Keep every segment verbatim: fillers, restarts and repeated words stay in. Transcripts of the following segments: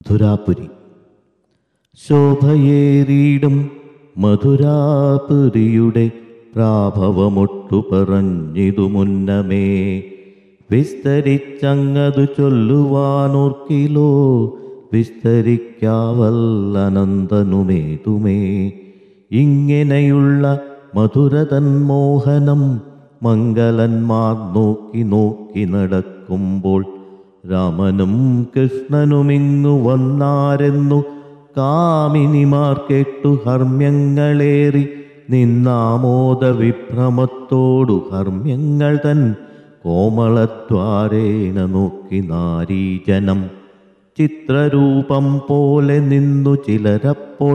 മധുരാപുരി. ശോഭയേറിയിടും മധുരാപുരിയുടെ പ്രാഭവമൊട്ടു പറഞ്ഞിതു മുന്നമേ, വിസ്തരിച്ചങ്ങതു ചൊല്ലുവാനോർക്കിലോ വിസ്തരിക്കാവല്ലനന്തനുമേതുമേ. ഇങ്ങനെയുള്ള മധുരതൻ മോഹനം മംഗലന്മാർ നോക്കി നോക്കി നടക്കുമ്പോൾ, രാമനും കൃഷ്ണനുമിങ്ങു വന്നാരെന്നു കാമിനിമാർ കേട്ടു ഹർമ്മ്യങ്ങളേറി നിന്നാമോദ വിഭ്രമത്തോടു ഹർമ്മ്യങ്ങൾ തൻ കോമളദ്വാരേണ നോക്കി നാരീജനം. ചിത്രരൂപം പോലെ നിന്നു ചിലരപ്പോൾ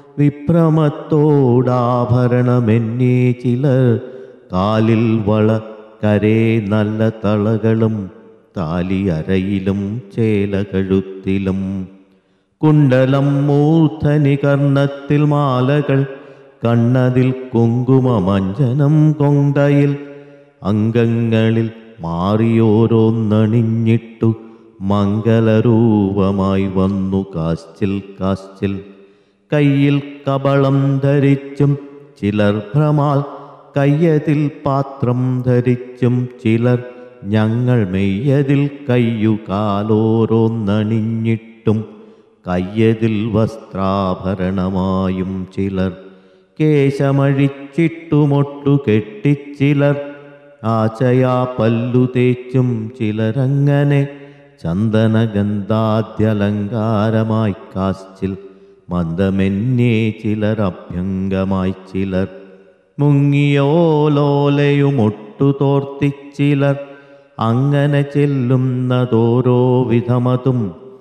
വിഭ്രമത്തോടാഭരണമെന്നേ ചിലർ. കാലിൽ വള കരേ നല്ല തളകളും താലി അരയിലും ചേല കഴുത്തിലും. കുണ്ടലം മൂർധനി കർണത്തിൽ മാലകൾ കണ്ണതിൽ കുങ്കുമമഞ്ജനം കൊണ്ടയിൽ. അംഗങ്ങളിൽ മാറിയോരോന്നണിഞ്ഞിട്ടു മംഗലരൂപമായി വന്നു കാശ്ചിൽ കാശ്ചിൽ. കയ്യിൽ കബളം ധരിച്ചും ചിലർ ഭ്രമാൽ കയ്യതിൽ പാത്രം ധരിച്ചും ചിലർ. ഞങ്ങൾ മെയ്യതിൽ കയ്യു കാലോരോന്നണിഞ്ഞിട്ടും കയ്യതിൽ വസ്ത്രാഭരണമായും ചിലർ. കേശമഴിച്ചിട്ടുമൊട്ടു കെട്ടിച്ചിലർ. ആചയാ പല്ലു തേച്ചും ചിലരങ്ങനെ ചന്ദനഗന്ധാദ്യലങ്കാരമായി കാശ്ചിൽ. മന്ദമെന്നേ ചിലർ അഭ്യംഗമായി ചിലർ. മുങ്ങിയോലോലയുമൊട്ടു തോർത്തിച്ചിലർ. അങ്ങനെ ചെല്ലുന്നതോരോ വിധമതും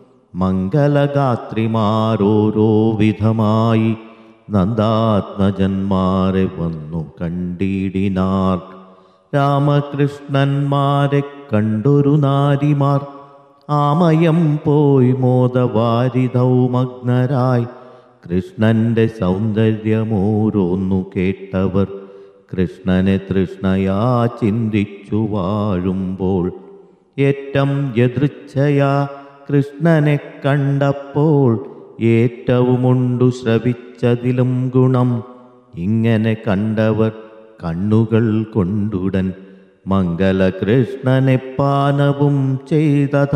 മംഗലഗാത്രിമാരോരോ വിധമായി നന്ദാത്മജന്മാരെ വന്നു കണ്ടിടിനാർ. രാമകൃഷ്ണന്മാരെ കണ്ടൊരു നാരിമാർ ആമയം പോയി മോദവാരിധൗമഗ്നരായി. കൃഷ്ണന്റെ സൗന്ദര്യമോരോന്നു കേട്ടവർ കൃഷ്ണനെ തൃഷ്ണയാ ചിന്തിച്ചു വാഴുമ്പോൾ, ഏറ്റം യദൃച്ഛയാ കൃഷ്ണനെ കണ്ടപ്പോൾ ഏറ്റവുമുണ്ടു ശ്രവിച്ചതിലും ഗുണം. ഇങ്ങനെ കണ്ടവർ കണ്ണുകൾ കൊണ്ടുടൻ മംഗലകൃഷ്ണനെ പാനവും ചെയ്തത.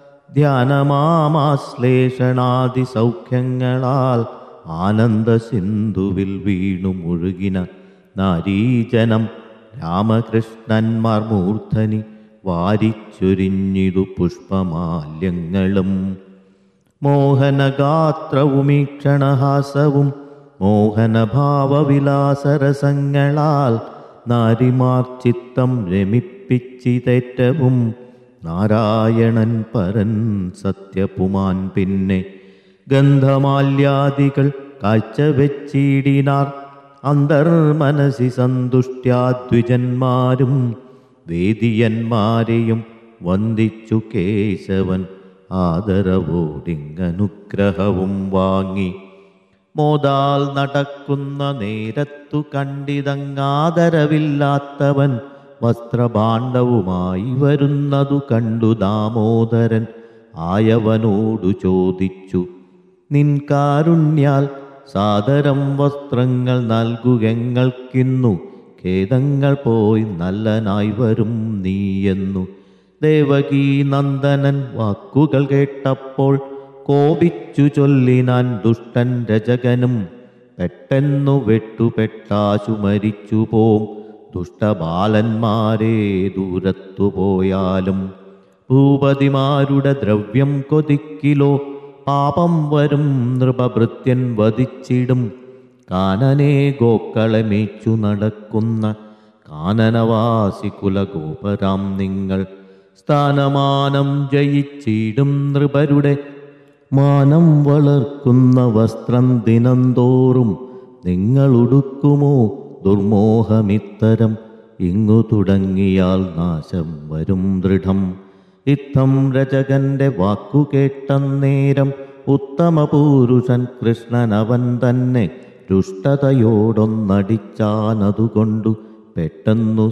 ധ്യാനമാമാശ്ലേഷണാദി സൗഖ്യങ്ങളാൽ ആനന്ദ സിന്ധുവിൽ വീണു മുഴുകിന നാരീജനം. രാമകൃഷ്ണന്മാർ മൂർധനി വാരിച്ചൊരിഞ്ഞിതു പുഷ്പമാല്യങ്ങളും. മോഹനഗാത്രവുമീക്ഷണഹാസവും മോഹനഭാവവിലാസരസങ്ങളാൽ നാരിമാർ ചിത്തം രമിപ്പിച്ചിതേറ്റവും. നാരായണൻ പരൻ സത്യപുമാൻ പിന്നെ ഗന്ധമാല്യാദികൾ കാഴ്ചവെച്ചിടിനാർ. അന്തർമനസി സന്തുഷ്ട്യാദ്വിജന്മാരും വേദിയന്മാരെയും വന്ദിച്ചു കേശവൻ ആദരവോടിങ്ങനുഗ്രഹവും വാങ്ങി. മോദാൽ നടക്കുന്ന നേരത്തു കണ്ടിതങ്ങാദരവില്ലാത്തവൻ വസ്ത്രഭാണ്ഡവുമായി വരുന്നതു കണ്ടു ദാമോദരൻ ആയവനോടു ചോദിച്ചു, നിൻ കാരുണ്യാൽ സാദരം വസ്ത്രങ്ങൾ നൽകുകങ്ങൾക്കിന്നു ഖേദങ്ങൾ പോയി നല്ലനായി വരും നീയെന്നു. ദേവകീ നന്ദനൻ വാക്കുകൾ കേട്ടപ്പോൾ കോപിച്ചു ചൊല്ലിനാൻ ദുഷ്ടൻ രജകനും. പെട്ടെന്നു വെട്ടുപെട്ടാശു മരിച്ചു പോം ദുഷ്ടബാലന്മാരെ ദൂരത്തു പോയാലും. ഭൂപതിമാരുടെ ദ്രവ്യം കൊതിക്കിലോ പാപം വരും നൃപഭൃത്യൻ വധിച്ചിടും. കാനനെ ഗോക്കളെ മേച്ചു നടക്കുന്ന കാനനവാസി കുലഗോപരാം നിങ്ങൾ. സ്ഥാനമാനം ജയിച്ചിടും നൃപരുടെ മാനം വളർക്കുന്ന വസ്ത്രം ദിനംതോറും നിങ്ങളുടുക്കുമോ ദുർമോഹമിത്തരം. ഇങ്ങു തുടങ്ങിയാൽ നാശം വരും ദൃഢം. ഇത്തം രചകന്റെ വാക്കു കേട്ടന്നേരം ഉത്തമപുരുഷൻ കൃഷ്ണനവൻ തന്നെ ദുഷ്ടതയോടൊന്നടിച്ചാനതുകൊണ്ടു പെട്ടെന്നു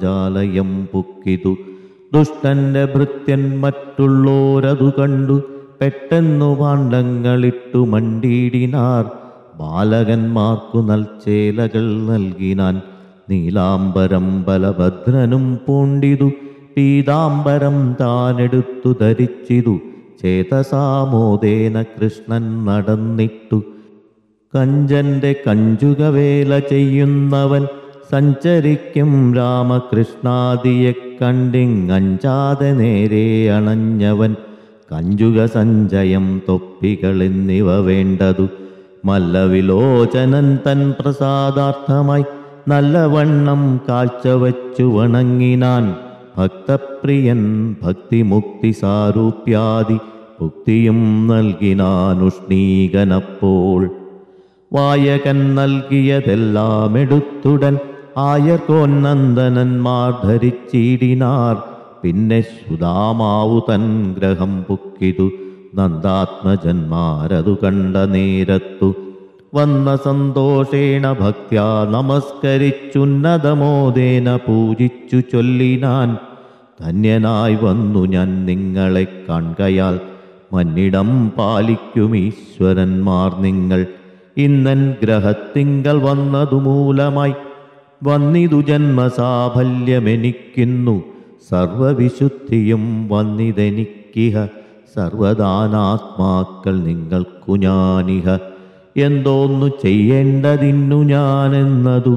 സൂര്യാത്മജാലയം പുക്കിതു. ദുഷ്ടന്റെ ഭൃത്യൻ മറ്റുള്ളോരതു കണ്ടു പെട്ടെന്നു ഭാണ്ഡങ്ങളിട്ടു മണ്ടിയിടിനാർ. ബാലകന്മാർക്കു നൽചേലകൾ നൽകിനാൻ. നീലാംബരം ബലഭദ്രനും പൂണ്ടിതു. പീതാംബരം താനെടുത്തു ധരിച്ചിതു. ചേതസാമോദേന കൃഷ്ണൻ നടന്നിട്ടു. കഞ്ചന്റെ കഞ്ചുകവേല ചെയ്യുന്നവൻ സഞ്ചരിക്കും രാമകൃഷ്ണാദിയെ കണ്ടിങ്ങഞ്ചാതെ നേരെ അണഞ്ഞവൻ. കഞ്ചുക സഞ്ചയം തൊപ്പികളെന്നിവ വേണ്ടതു മല്ലവിലോചനൻ തൻ പ്രസാദാർത്ഥമായി നല്ലവണ്ണം കാഴ്ചവച്ചു വണങ്ങിനാൻ. ഭക്തപ്രിയൻ ഭക്തിമുക്തി സാരൂപ്യാദി ഭുക്തിയും നൽകിനാനുഷ്ണീകനപ്പോൾ. വായകൻ നൽകിയതെല്ലാം എടുത്തുടൻ ആയർക്കോന്നന്ദനന്മാർ ധരിച്ചിടിനാർ. പിന്നെ സുധാമാവു തൻ ഗ്രഹം പുക്കിതു. നന്ദാത്മജന്മാരതു കണ്ട നേരത്തു വന്ന സന്തോഷേണ ഭക്ത്യാ നമസ്കരിച്ചുന്നതമോദേന പൂജിച്ചു ചൊല്ലിനാൻ. ധന്യനായി വന്നു ഞാൻ നിങ്ങളെ കാൺകയാൽ മന്നിടം പാലിക്കും ഈശ്വരന്മാർ നിങ്ങൾ. ഇന്നൻ ഗ്രഹത്തിങ്കൽ വന്നതു മൂലമായി വന്നിതു ജന്മസാഫല്യമെനിക്കുന്നു. സർവവിശുദ്ധിയും വന്നിതെനിക്കിഹ സർവദാനാത്മാക്കൾ നിങ്ങൾക്കു ഞാനിഹ. എന്തോന്നു ചെയ്യേണ്ടതിന്നു ഞാനെന്നതു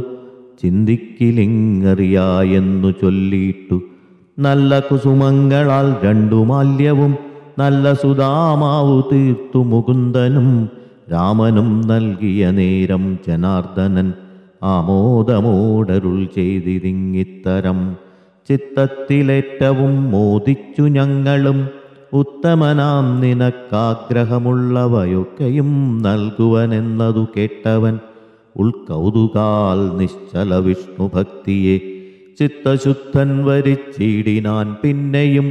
ചിന്തിക്കിലിങ്ങറിയായെന്നു ചൊല്ലിയിട്ടു. നല്ല കുസുമങ്ങളാൽ രണ്ടു മാല്യവും നല്ല സുധാമാവു തീർത്തു മുകുന്ദനും രാമനും നൽകിയ നേരം ജനാർദ്ദനൻ ആമോദമോടരുൾ ചെയ്തിരിങ്ങിത്തരം. ചിത്തത്തിലേറ്റവും മോദിച്ചു ഞങ്ങളും ഉത്തമനാം നിനക്കാഗ്രഹമുള്ളവയൊക്കെയും നൽകുവനെന്നതു കേട്ടവൻ ഉൾക്കൗതുകാൽ നിശ്ചല വിഷ്ണുഭക്തിയെ ചിത്തശുദ്ധൻ വരിച്ചിടിനാൻ. പിന്നെയും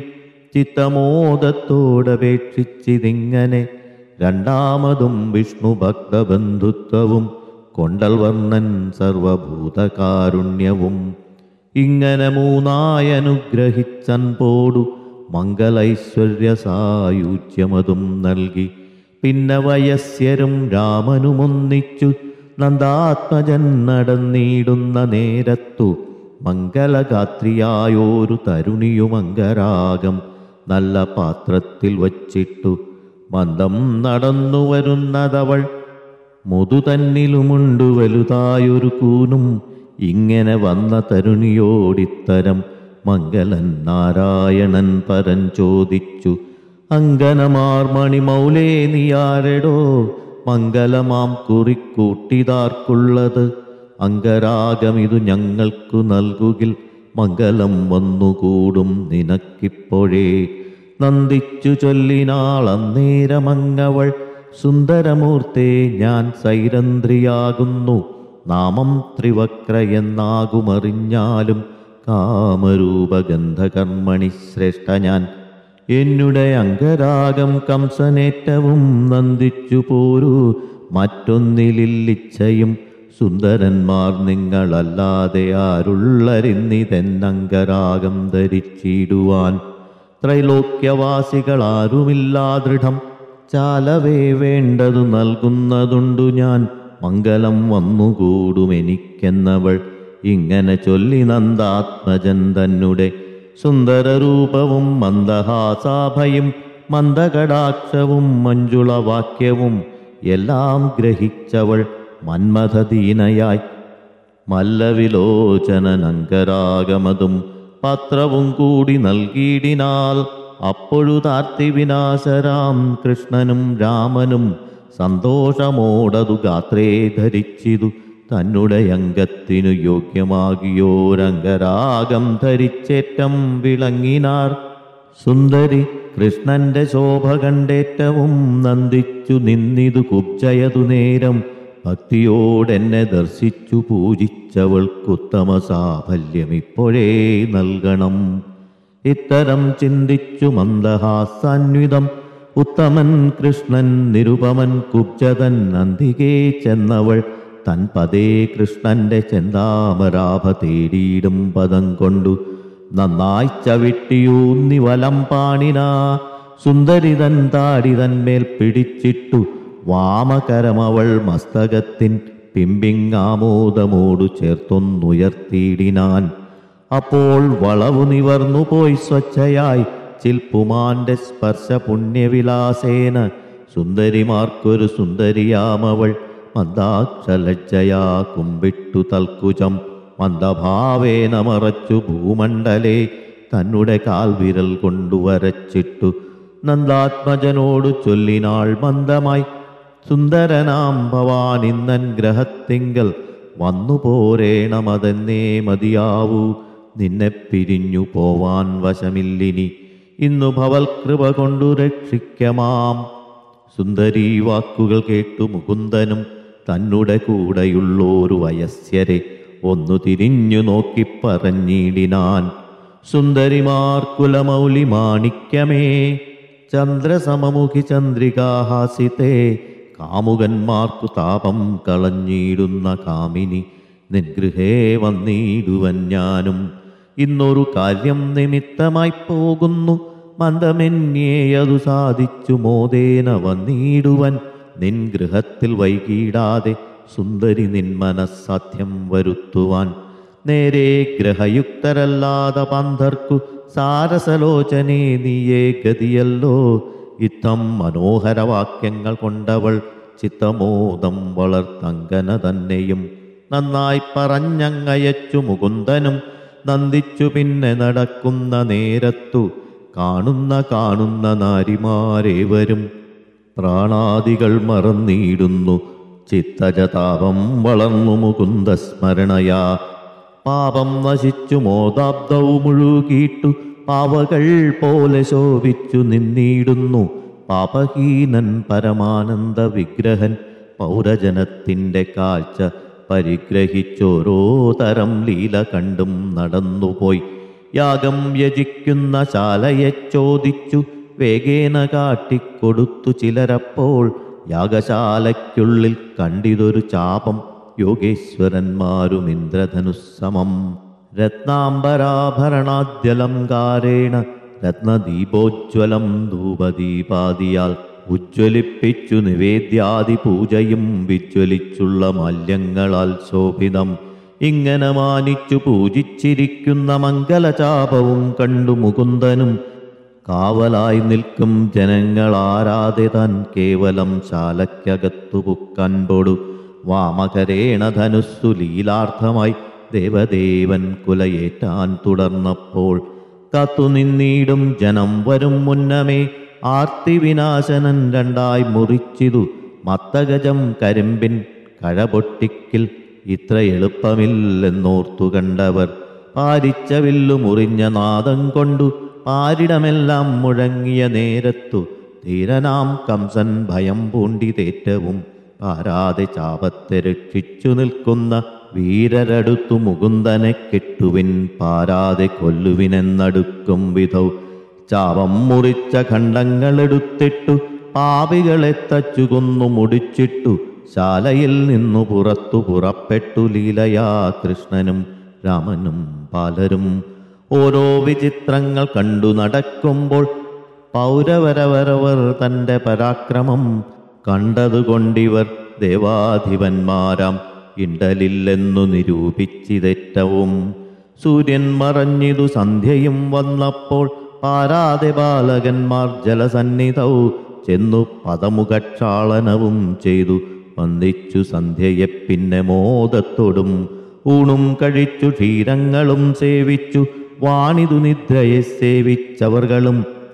ചിത്തമോദത്തോടപേക്ഷിച്ചിതിങ്ങനെ രണ്ടാമതും വിഷ്ണു ഭക്തബന്ധുത്വവും കൊണ്ടൽ വർണ്ണൻ സർവഭൂതകാരുണ്യവും. ഇങ്ങനെ മൂന്നായി അനുഗ്രഹിച്ചൻ പോടു മംഗലൈശ്വര്യ സായുജ്യമതും നൽകി. പിന്നെ വയസ്യരും രാമനുമൊന്നിച്ചു നന്ദാത്മജൻ നടന്നിടുന്ന നേരത്തു മംഗലഗാത്രിയായോരു തരുണിയുമംഗരാഗം നല്ല പാത്രത്തിൽ വച്ചിട്ടു. മന്ദം നടന്നു വരുന്നതവൾ മുതുതന്നിലുമുണ്ടു വലുതായൊരു കൂനും. ഇങ്ങനെ വന്ന തരുണിയോടിത്തരം മംഗലൻ നാരായണൻ പരൻ ചോദിച്ചു. അങ്കനമാർ മണിമൗലേ നീയാരെടോ മംഗലമാം കുറിക്കൂട്ടിതാർക്കുള്ളത്? അംഗരാഗമിതു ഞങ്ങൾക്കു നൽകുകിൽ മംഗലം വന്നുകൂടും നിനക്കിപ്പോഴേ. നന്ദിച്ചു ചൊല്ലിനാൾ അന്നേരമങ്ങവൾ സുന്ദരമൂർത്തേ ഞാൻ സൈരന്ധ്രിയാകുന്നു. നാമം ത്രിവക്രയെന്നാകുമറിഞ്ഞാലും കാമരൂപഗന്ധകർമ്മണി ശ്രേഷ്ഠ ഞാൻ. എന്നുടെ അംഗരാഗം കംസനേറ്റവും നന്ദിച്ചു പോരൂ. മറ്റൊന്നിലിച്ഛയും സുന്ദരന്മാർ നിങ്ങളല്ലാതെ ആരുള്ളരിന്നിതെന്നംഗരാഗം ധരിച്ചിടുവാൻ. ത്രൈലോക്യവാസികളാരുമില്ലാ ദൃഢം ചാലവേ വേണ്ടതു നൽകുന്നതുണ്ടു ഞാൻ. മംഗലം വന്നുകൂടുമെനിക്കെന്നവൾ ഇങ്ങനെ ചൊല്ലി നന്ദാത്മജൻ തന്നെ സുന്ദരരൂപവും മന്ദഹാസാഭയും മന്ദകടാക്ഷവും മഞ്ജുളവാക്യവും എല്ലാം ഗ്രഹിച്ചവൾ മന്മഥദീനയായി മല്ലവിലോചനനങ്കരാഗമതും പത്രവും കൂടി നൽകിയിടിനാൽ. അപ്പൊഴുതാർത്തി വിനാശരാം കൃഷ്ണനും രാമനും സന്തോഷമോടതു ഗാത്രേ ധരിച്ചിതു. തന്നെ അംഗത്തിനു യോഗ്യമാകിയോരംഗരാഗം ധരിച്ചേറ്റം വിളങ്ങിനാർ. സുന്ദരി കൃഷ്ണന്റെ ശോഭ കണ്ടേറ്റവും നന്ദിച്ചു നിന്നിതു കുബ്ജയതു നേരം. ഭക്തിയോടെന്നെ ദർശിച്ചു പൂജിച്ചവൾക്കുത്തമ സാഫല്യമിപ്പോഴേ നൽകണം. ഇത്തരം ചിന്തിച്ചു മന്ദഹാസാന്വിതം ഉത്തമൻ കൃഷ്ണൻ നിരുപമൻ കുബ്ജതൻ അന്തികേ ചെന്നവൾ തൻ പദേ കൃഷ്ണന്റെ ചെന്താമരാഭ തേടിയിടും പദം കൊണ്ടു നന്നായി ചവിട്ടിയൂന്നി വലം പാണിനാ. സുന്ദരിതൻ താടി തന്മേൽ പിടിച്ചിട്ടു വാമകരമവൾ മസ്തകത്തിൻ പിമ്പിങ്ങാമോദമോടു ചേർത്തൊന്നുയർത്തിയിടിനാൻ. അപ്പോൾ വളവു നിവർന്നു പോയി സ്വച്ഛയായി ചിൽപ്പുമാന്റെ സ്പർശ പുണ്യവിലാസേന. സുന്ദരിമാർക്കൊരു സുന്ദരിയാമവൾ മന്ദാക്ഷലജ്ജയാ കുമ്പിട്ടു തൽക്കുജം മന്ദഭാവേന മറച്ചു ഭൂമണ്ഡലേ തന്നുടെ കാൽവിരൽ കൊണ്ടുവരച്ചിട്ടു. നന്ദാത്മജനോടു ചൊല്ലിനാൾ മന്ദമായി, സുന്ദരനാം ഭവാൻ ഇന്നൻ ഗ്രഹത്തിങ്കൽ വന്നു പോരേണമതെന്നേ മതിയാവൂ. നിന്നെ പിരിഞ്ഞു പോവാൻ വശമില്ലിനി, ഇന്നു ഭവൽ കൃപ കൊണ്ടു രക്ഷിക്കമാം. സുന്ദരീ വാക്കുകൾ കേട്ടു മുകുന്ദനും തന്നുടെ കൂടെയുള്ളോരു വയസ്യരെ ഒന്നു തിരിഞ്ഞു നോക്കി പറഞ്ഞിടിനാൻ. സുന്ദരിമാർ കുലമൗലി മാണിക്യമേ, ചന്ദ്രസമമുഖി ചന്ദ്രികാഹാസിതേ, കാമുകന്മാർക്കു താപം കളഞ്ഞിടുന്ന കാമിനി നിൻഗൃഹേ വന്നിടുവൻ ഞാനും. ഇന്നൊരു കാര്യം നിമിത്തമായി പോകുന്നു, മന്ദമെന്നേയതു സാധിച്ചു മോദേന വന്നിടുവൻ നിൻ ഗൃഹത്തിൽ വൈകിടാതെ സുന്ദരി നിൻ മനസ്സാധ്യം വരുത്തുവാൻ. നേരെ ഗ്രഹയുക്തരല്ലാതെ പന്ധർക്കു സാരസലോചനേ നീയേ ഗതിയല്ലോ. ഇത്തം മനോഹരവാക്യങ്ങൾ കൊണ്ടവൾ ചിത്തമോദം വളർത്തങ്കന തന്നെയും നന്നായി പറഞ്ഞങ്ങയച്ചു മുകുന്ദനും. നന്ദിച്ചു പിന്നെ നടക്കുന്ന നേരത്തു കാണുന്ന കാണുന്ന നാരിമാരേവരും പ്രാണാദികൾ മറന്നിടുന്നു. ചിത്തജതാപം വളർന്നു മുകുന്ദസ്മരണയാ, പാപം നശിച്ചു മോദാബ്ദവും മുഴുകിയിട്ടു പാവകൾ പോലെ ശോഭിച്ചു നിന്നിടുന്നു. പാപഹീനൻ പരമാനന്ദ വിഗ്രഹൻ പൗരജനത്തിൻ്റെ കാഴ്ച പരിഗ്രഹിച്ചോരോ തരം ലീല കണ്ടും നടന്നുപോയി. യാഗം യജിക്കുന്ന ശാലയെ ചോദിച്ചു വേഗേന കാട്ടിക്കൊടുത്തു ചിലരപ്പോൾ. യാഗശാലയ്ക്കുള്ളിൽ കണ്ടിതൊരു ചാപം, യോഗേശ്വരന്മാരും ഇന്ദ്രധനുസ്സമം. രത്നാംബരാഭരണാദ്യലങ്കാരേണ രത്നദീപോജ്വലം ധൂപദീപാദിയാൽ ഉജ്ജ്വലിപ്പിച്ചു നിവേദ്യാദി പൂജയും വിജ്വലിച്ചുള്ള മാല്യങ്ങളാൽ ശോഭിതം. ഇങ്ങനെ മാനിച്ചു പൂജിച്ചിരിക്കുന്ന മംഗലചാപവും കണ്ടു മുകുന്ദനും കാവലായി നിൽക്കും ജനങ്ങളാരാതെ താൻ കേവലം ശാലയ്ക്കകത്തു പുക്കൻപൊടു വാമകരേണ ധനുസ്സു ലീലാർത്ഥമായി ദേവദേവൻ കുലയേറ്റാൻ തുടർന്നപ്പോൾ. കാത്തുനിന്നീടും ജനം വരും മുന്നമേ ആർത്തി വിനാശനൻ രണ്ടായി മുറിച്ചിതു മത്തഗജം കരിമ്പിൻ കഴപൊട്ടിക്കിൽ. ഇത്ര എളുപ്പമില്ലെന്നോർത്തു കണ്ടവർ പാരിച്ച വില്ലു മുറിഞ്ഞ നാദം കൊണ്ടു പാരിടമെല്ലാം മുഴങ്ങിയ നേരത്തു ധീരനാം കംസൻ ഭയം പൂണ്ടിതേറ്റവും പാരാതെ ചാപത്തെ രക്ഷിച്ചു നിൽക്കുന്ന വീരരടുത്തു മുകുന്ദനെ കെട്ടുവിൻ പാരാതെ കൊല്ലുവിനെന്നടുക്കും വിധൗ. ചാപം മുറിച്ച ഖണ്ഡങ്ങളെടുത്തിട്ടു പാപികളെ തച്ചു കൊന്നു മുടിച്ചിട്ടു ശാലയിൽ നിന്നു പുറത്തു പുറപ്പെട്ടു ലീലയാ കൃഷ്ണനും രാമനും പാലരും. ഓരോ വിചിത്രങ്ങൾ കണ്ടു നടക്കുമ്പോൾ പൗരവരവരവർ തൻ്റെ പരാക്രമം കണ്ടതുകൊണ്ടിവർ ദേവാധിപന്മാരാം ഇണ്ടലില്ലെന്നു നിരൂപിച്ചിതേറ്റവും. സൂര്യൻ മറഞ്ഞിതു സന്ധ്യയും വന്നപ്പോൾ പാരാതെ ബാലകന്മാർ ജലസന്നിധൗ ചെന്നു പദമുഖക്ഷാളനവും ചെയ്തു വന്ദിച്ചു സന്ധ്യയെ പിന്നെ മോദത്തോടും. ഊണും കഴിച്ചു ക്ഷീരങ്ങളും സേവിച്ചു വാണിതു നിദ്രയെ സേവിച്ചവർകളും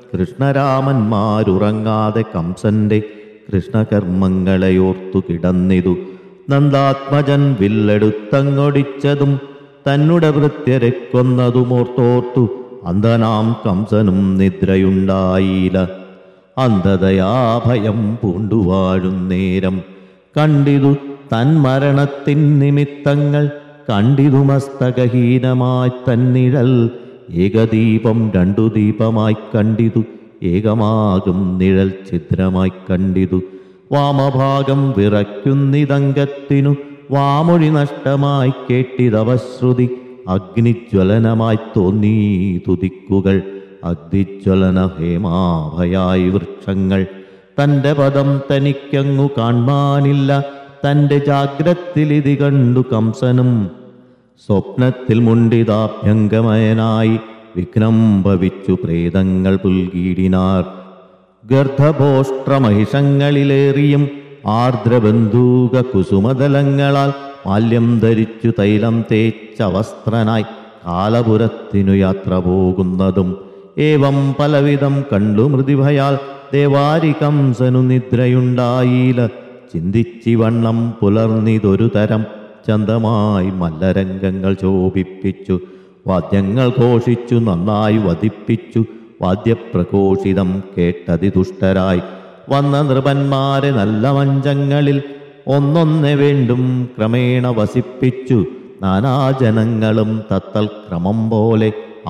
കൃഷ്ണരാമന്മാരുറങ്ങാതെ കംസന്റെ കൃഷ്ണകർമ്മങ്ങളെയോർത്തു കിടന്നിതു. നന്ദാത്മജൻ വില്ലെടുത്തങ്ങൊടിച്ചതും തന്നുടെ ഭൃത്യരെ കൊന്നതുമോർത്തോർത്തു അന്ധനാം കംസനും നിദ്രയുണ്ടായില്ല. അന്ധതയാ ഭയം പൂണ്ടുവാഴുന്നേരം കണ്ടിതു തൻ മരണത്തിൻ നിമിത്തങ്ങൾ. കണ്ടിതു മസ്തകഹീനമായി തന്നിഴൽ ഏകദീപം രണ്ടു ദീപമായി കണ്ടിതു ഏകമാകും നിഴൽ ഛിദ്രമായി കണ്ടിതു. വാമഭാഗം വിറയ്ക്കുന്നിതങ്കത്തിനു വാമൊഴി നഷ്ടമായി കേട്ടിതവശ്രുതി. അഗ്നിജ്വലനമായി തോന്നീ തുതിക്കുകൾ അഗ്നിജ്വലന ഹേമാഭയായി വൃക്ഷങ്ങൾ. തൻ്റെ പദം തനിക്കങ്ങു കാൺമാനില്ല, തൻ്റെ ജാഗ്രത്തിലിതി കണ്ടു കംസനും. സ്വപ്നത്തിൽ മുണ്ടിതാഭ്യംഗമയനായി വിഘ്നം ഭവിച്ചു പ്രേതങ്ങൾ പുൽകീടിനാർ. ഗർദ്ധഭോഷ്ട്രമഹിഷങ്ങളിലേറിയും ആർദ്രബന്ധൂക കുസുമതലങ്ങളാൽ മാല്യം ധരിച്ചു തൈലം തേച്ചവസ്ത്രനായി കാലപുരത്തിനു യാത്ര പോകുന്നതും. ഏവം പലവിധം കണ്ടു മൃതിഭയാൽ ദേവാരി കംസനു നിദ്രയുണ്ടായില്ല. ചിന്തിച്ചിവണ്ണം പുലർന്നിതൊരു തരം ചന്തമായി മല്ലരംഗങ്ങൾ ശോഭിപ്പിച്ചു. വാദ്യങ്ങൾ ഘോഷിച്ചു നന്നായി വധിപ്പിച്ചു. വാദ്യപ്രഘോഷിതം കേട്ടതിദുഷ്ടരായി വന്ന നൃപന്മാരെ നല്ല മഞ്ചങ്ങളിൽ ഒന്നൊന്നെ വേണ്ടും ക്രമേണ വസിപ്പിച്ചു. നാനാജനങ്ങളും തത്തൽ ക്രമം പോലെ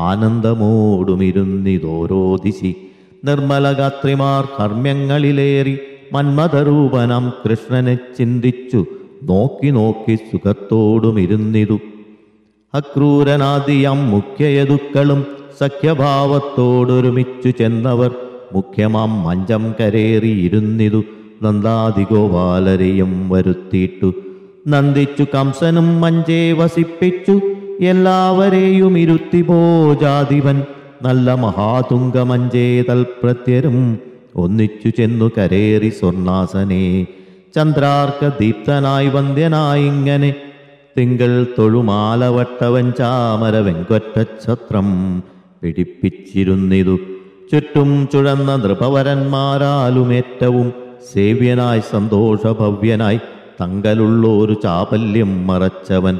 ആനന്ദമോടുമിരുന്നിതോരോ ദിശി. നിർമ്മലഗാത്രിമാർ കർമ്മ്യങ്ങളിലേറി മന്മഥരൂപനം കൃഷ്ണനെ ചിന്തിച്ചു. നോക്കി നോക്കി സുഖത്തോടുമിരുന്നിതു. അക്രൂരനാദിയം മുഖ്യയതുക്കളും സഖ്യഭാവത്തോടൊരുമിച്ചു ചെന്നവർ മുഖ്യമാം മഞ്ചം കരേറിയിരുന്നിതു. നന്ദാദിഗോപാലരെയും വരുത്തിയിട്ടു നന്ദിച്ചു കംസനും മഞ്ചേ വസിപ്പിച്ചു. എല്ലാവരെയും ഇരുത്തി ഭോജാധിപൻ നല്ല മഹാതുംഗമഞ്ചേ തൽപ്രത്യരും ഒന്നിച്ചു ചെന്നു കരേറി സ്വർണാസനെ. ചന്ദ്രാർക്ക ദീപ്തനായി വന്ദ്യനായിങ്ങനെ തിങ്കൾ തൊഴുമാലവട്ടവൻ ചാമര വെങ്കൊറ്റഛത്രം പിടിപ്പിച്ചിരുന്നിതു. ചുറ്റും ചുഴന്ന നൃപവരന്മാരാലും ഏറ്റവും സേവ്യനായി സന്തോഷഭവ്യനായി തങ്കലുള്ളൊരു ചാപല്യം മറച്ചവൻ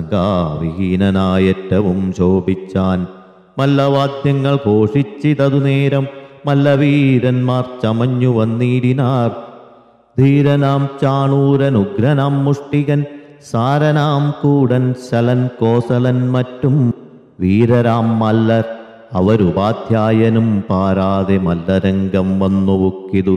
ശങ്കാവിഹീനനായേറ്റവും ശോഭിച്ചാൻ. മല്ലവാദ്യങ്ങൾ ഘോഷിച്ചിതതു നേരം മല്ലവീരന്മാർ ചമഞ്ഞു വന്നിടിനാർ. ധീരനാം ചാണൂരനുഗ്രനാം മുഷ്ടികൻ സാരനാം കൂടൻ ശലൻ കോസലൻ മറ്റും വീരരാം മല്ലർ അവരുപാധ്യായനും പാരാതെ മല്ലരംഗം വന്നുവുക്കിതു.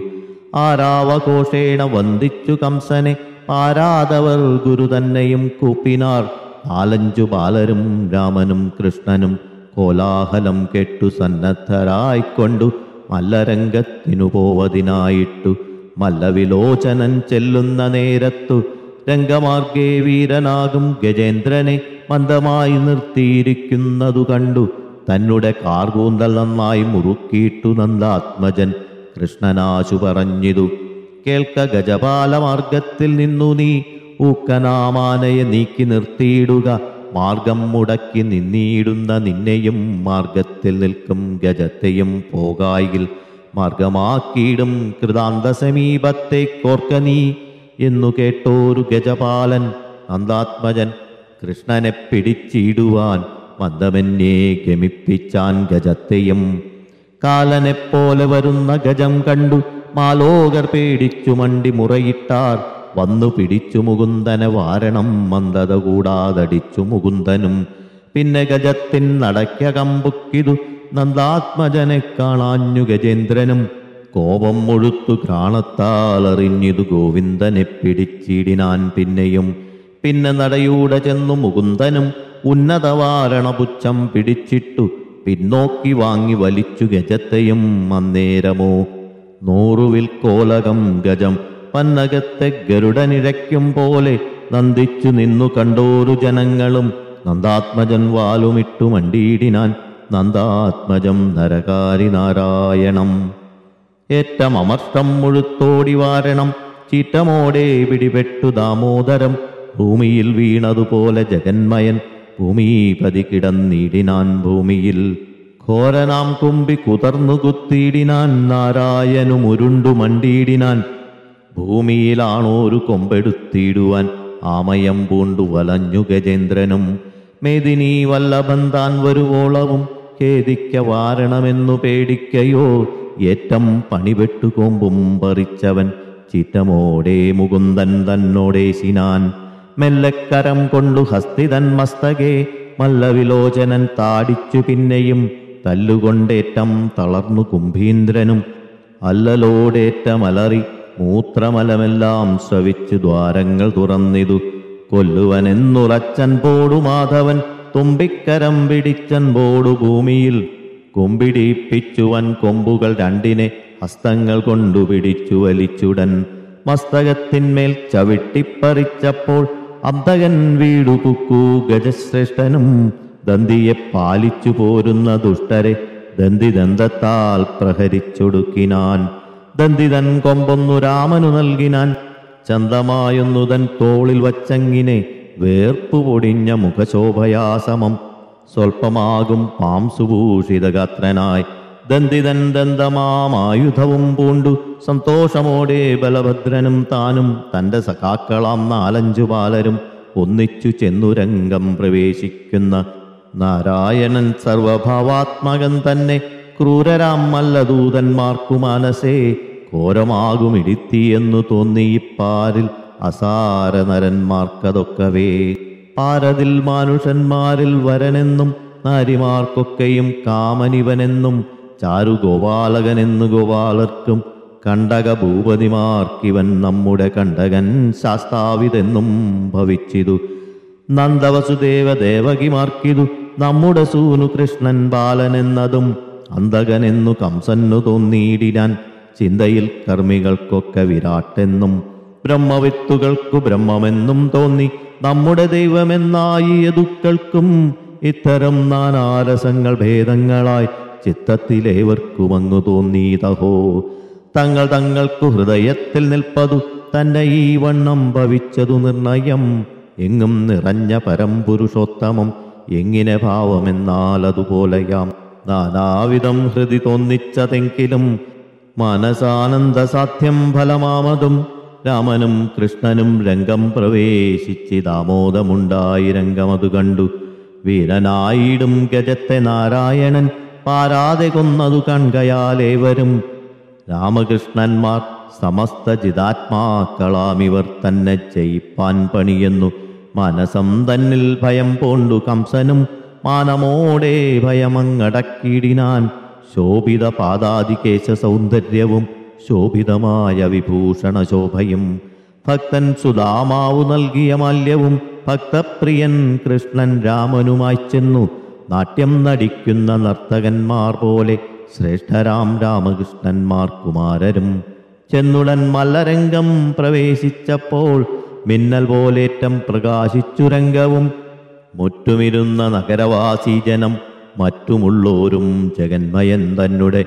ആരാവഘോഷേണ വന്ദിച്ചു കംസനെ പാരാതവർ ഗുരു തന്നെയും കൂപ്പിനാർ. നാലഞ്ചു ബാലരും രാമനും കൃഷ്ണനും കോലാഹലം കെട്ടു സന്നദ്ധരായിക്കൊണ്ടു മല്ലരംഗത്തിനു പോവതിനായിട്ടു. മല്ലവിലോചനൻ ചെല്ലുന്ന നേരത്തു രംഗമാർഗേ വീരനാകും ഗജേന്ദ്രനെ മന്ദമായി നിർത്തിയിരിക്കുന്നതു കണ്ടു. തന്നെ കാർകൂന്തൽ നന്നായി മുറുക്കിയിട്ടു നന്ദാത്മജൻ കൃഷ്ണനാശു പറഞ്ഞിതു. കേൾക്ക ഗജപാലമാർഗത്തിൽ നിന്നു നീ ഊക്കനാമാനയെ നീക്കി നിർത്തിയിടുക. മാർഗം മുടക്കി നിന്നിടുന്ന നിന്നെയും മാർഗത്തിൽ നിൽക്കും ഗജത്തെയും പോകായിൽ മാർഗമാക്കിയിടും കൃതാന്ത സമീപത്തേക്കോർക്ക നീ എന്നു കേട്ടോരു ഗജപാലൻ. നന്ദാത്മജൻ കൃഷ്ണനെ പിടിച്ചിടുവാൻ മന്ദമെന്നെ ഗമിപ്പിച്ചാൻ ഗജത്തെയും. കാലനെപ്പോലെ വരുന്ന ഗജം കണ്ടു മാലോകർ പേടിച്ചു മണ്ടി മുറയിട്ടാർ. വന്നു പിടിച്ചു മുകുന്ദനെ വാരണം മന്ദത കൂടാതടിച്ചു മുകുന്ദനും. പിന്നെ ഗജത്തിൻ നടക്ക കമ്പുക്കിതു നന്ദാത്മജനെ കാണാഞ്ഞു ഗജേന്ദ്രനും. കോപം മുഴുത്തു ഘ്രാണത്താൽ അറിഞ്ഞിതു ഗോവിന്ദനെ പിടിച്ചിടിനാൻ പിന്നെയും. പിന്നെ നടയൂടെ ചെന്നു മുകുന്ദനും ഉന്നതവാരണപുച്ഛം പിടിച്ചിട്ടു പിന്നോക്കി വാങ്ങി വലിച്ചു ഗജത്തെയും. അന്നേരമോ നൂറുവിൽ കോലകം ഗജം പന്നകത്തെ ഗരുഡനിഴയ്ക്കും പോലെ നന്ദിച്ചു നിന്നു കണ്ടോരു ജനങ്ങളും. നന്ദാത്മജൻ വാലുമിട്ടു മണ്ടിയിടിനാൻ നന്ദാത്മജം നരകാരി നാരായണം. ഏറ്റം അമർഷ്ടം മുഴുത്തോടി വാരണം ചീറ്റമോടെ പിടിപെട്ടു ദാമോദരം. ഭൂമിയിൽ വീണതുപോലെ ജഗന്മയൻ ഭൂമിപതി കിടന്നിടിനാൻ ഭൂമിയിൽ. ഘോരനാം കുമ്പി കുതർന്നു കുത്തിയിടിനാൻ നാരായനും ഉരുണ്ടു മണ്ടിയിടിനാൻ. ഭൂമിയിലാണോരു കൊമ്പെടുത്തിടുവാൻ ആമയം പൂണ്ടു വലഞ്ഞു ഗജേന്ദ്രനും. മേദിനി വല്ലഭൻ താൻ വരുവോളവും ഖേദിക്ക വാരണമെന്നു പേടിക്കയോ. ഏറ്റം പണിപെട്ടു കൊമ്പും പറിച്ചവൻ ചിറ്റമോടെ മുകുന്ദൻ തന്നോടേശിനാൻ. മെല്ലക്കരം കൊണ്ടു ഹസ്തിതൻ മസ്തകേ മല്ലവിലോചനൻ താടിച്ചു പിന്നെയും. തല്ലുകൊണ്ടേറ്റം തളർന്നു കുംഭീന്ദ്രനും അല്ലലോടേറ്റമലറി മൂത്രമലമെല്ലാം ശ്രവിച്ചു ദ്വാരങ്ങൾ തുറന്നിതു. കൊല്ലുവനെന്നുറച്ചൻ പോടു മാധവൻ തുമ്പിക്കരം പിടിച്ചൻ പോടു ഭൂമിയിൽ. കൊമ്പിടിപ്പിച്ചുവൻ കൊമ്പുകൾ രണ്ടിനെ ഹസ്തങ്ങൾ കൊണ്ടു പിടിച്ചു വലിച്ചുടൻ മസ്തകത്തിന്മേൽ ചവിട്ടിപ്പറിച്ചപ്പോൾ അന്തകൻ വീടു കുക്കു ഗജശ്രേഷ്ഠനും ദന്തിയെ പാലിച്ചു പോരുന്ന ദുഷ്ടരെ ദന്തിദന്തത്താൽ പ്രഹരിച്ചൊടുക്കിനാൻ. ദന്തിതൻ കൊമ്പൊന്നു രാമനു നൽകിനാൻ. ചന്തമായൊന്നു തൻ തോളിൽ വച്ചങ്ങിനെ വേർപ്പു പൊടിഞ്ഞ മുഖശോഭയാസമം സ്വൽപ്പമാകും പാംസുഭൂഷിതഗാത്രനായി ദന്തിതൻ ദന്തമാമായുധവും പൂണ്ടു സന്തോഷമോടെ ബലഭദ്രനും താനും തൻ്റെ സഖാക്കളാം നാലഞ്ചു ബാലരും ഒന്നിച്ചു ചെന്നുരംഗം പ്രവേശിക്കുന്ന നാരായണൻ സർവഭാവാത്മകൻ തന്നെ ക്രൂരരാം മല്ലദൂതന്മാർക്കു മനസ്സേ ഘോരമാകുമിടിത്തിയെന്നു തോന്നിയിപ്പാരിൽ അസാര നരന്മാർക്കതൊക്കവേ. പാരതിൽ മാനുഷന്മാരിൽ വരനെന്നും നാരിമാർക്കൊക്കെയും കാമനിവനെന്നും ചാരുഗോപാലകനെന്നു ഗോപാലർക്കും കണ്ടക ഭൂപതിമാർക്കിവൻ നമ്മുടെ കണ്ടകൻ ശാസ്താവിതെന്നും ഭവിച്ചിതു. നന്ദവസുദേവ ദേവകിമാർക്കിതു നമ്മുടെ സൂനു കൃഷ്ണൻ ബാലനെന്നതും അന്തകനെന്നു കംസന്നു തോന്നിയിടിനാൻ. ചിന്തയിൽ കർമ്മികൾക്കൊക്കെ വിരാട്ടെന്നും ബ്രഹ്മവിത്തുകൾക്കു ബ്രഹ്മമെന്നും തോന്നി നമ്മുടെ ദൈവമെന്നായി യദുക്കൾക്കും ഇത്തരം നാനാരസങ്ങൾ ഭേദങ്ങളായി ചിത്തത്തിലേവർക്കുമങ്ങു തോന്നീതഹോ. തങ്ങൾ തങ്ങൾക്കു ഹൃദയത്തിൽ നിൽപ്പതു തന്നെ ഈ വണ്ണം ഭവിച്ചതു നിർണയം. എങ്ങും നിറഞ്ഞ പരംപുരുഷോത്തമം എങ്ങിനെ ഭാവമെന്നാൽ അതുപോലെയാം. നാനാവിധം ഹൃദി തോന്നിച്ചതെങ്കിലും മനസാനന്ദസാധ്യം ഫലമാമതും രാമനും കൃഷ്ണനും രംഗം പ്രവേശിച്ചിതാമോദമുണ്ടായി രംഗമതു കണ്ടു. വീരനായിടും ഗജത്തെ നാരായണൻ പാരാതെ കൊന്നതു കൺകയാലേവരും രാമകൃഷ്ണന്മാർ സമസ്ത ജിതാത്മാക്കളാമിവർ തന്നെ ജയിപ്പാൻ പണിയെന്നു മനസം തന്നിൽ ഭയം പോണ്ടു കംസനും മാനമോടെ ഭയമങ്ങടക്കിടിനാൻ. ശോഭിത പാദാദികേശ സൗന്ദര്യവും ശോഭിതമായ വിഭൂഷണ ശോഭയും ഭക്തൻ സുദാമാവു നൽകിയ മാല്യവും ഭക്തപ്രിയൻ കൃഷ്ണൻ രാമനുമായി ചെന്നു നാട്യം നടിക്കുന്ന നർത്തകന്മാർ പോലെ ശ്രേഷ്ഠരാം രാമകൃഷ്ണന്മാർ കുമാരരും ചെന്നുടൻ മല്ലരംഗം പ്രവേശിച്ചപ്പോൾ മിന്നൽ പോലേറ്റം പ്രകാശിച്ചു രംഗവും. മുറ്റുമിരുന്ന നഗരവാസി ജനം മറ്റുമുള്ളോരും ജഗന്മയൻ തന്നെ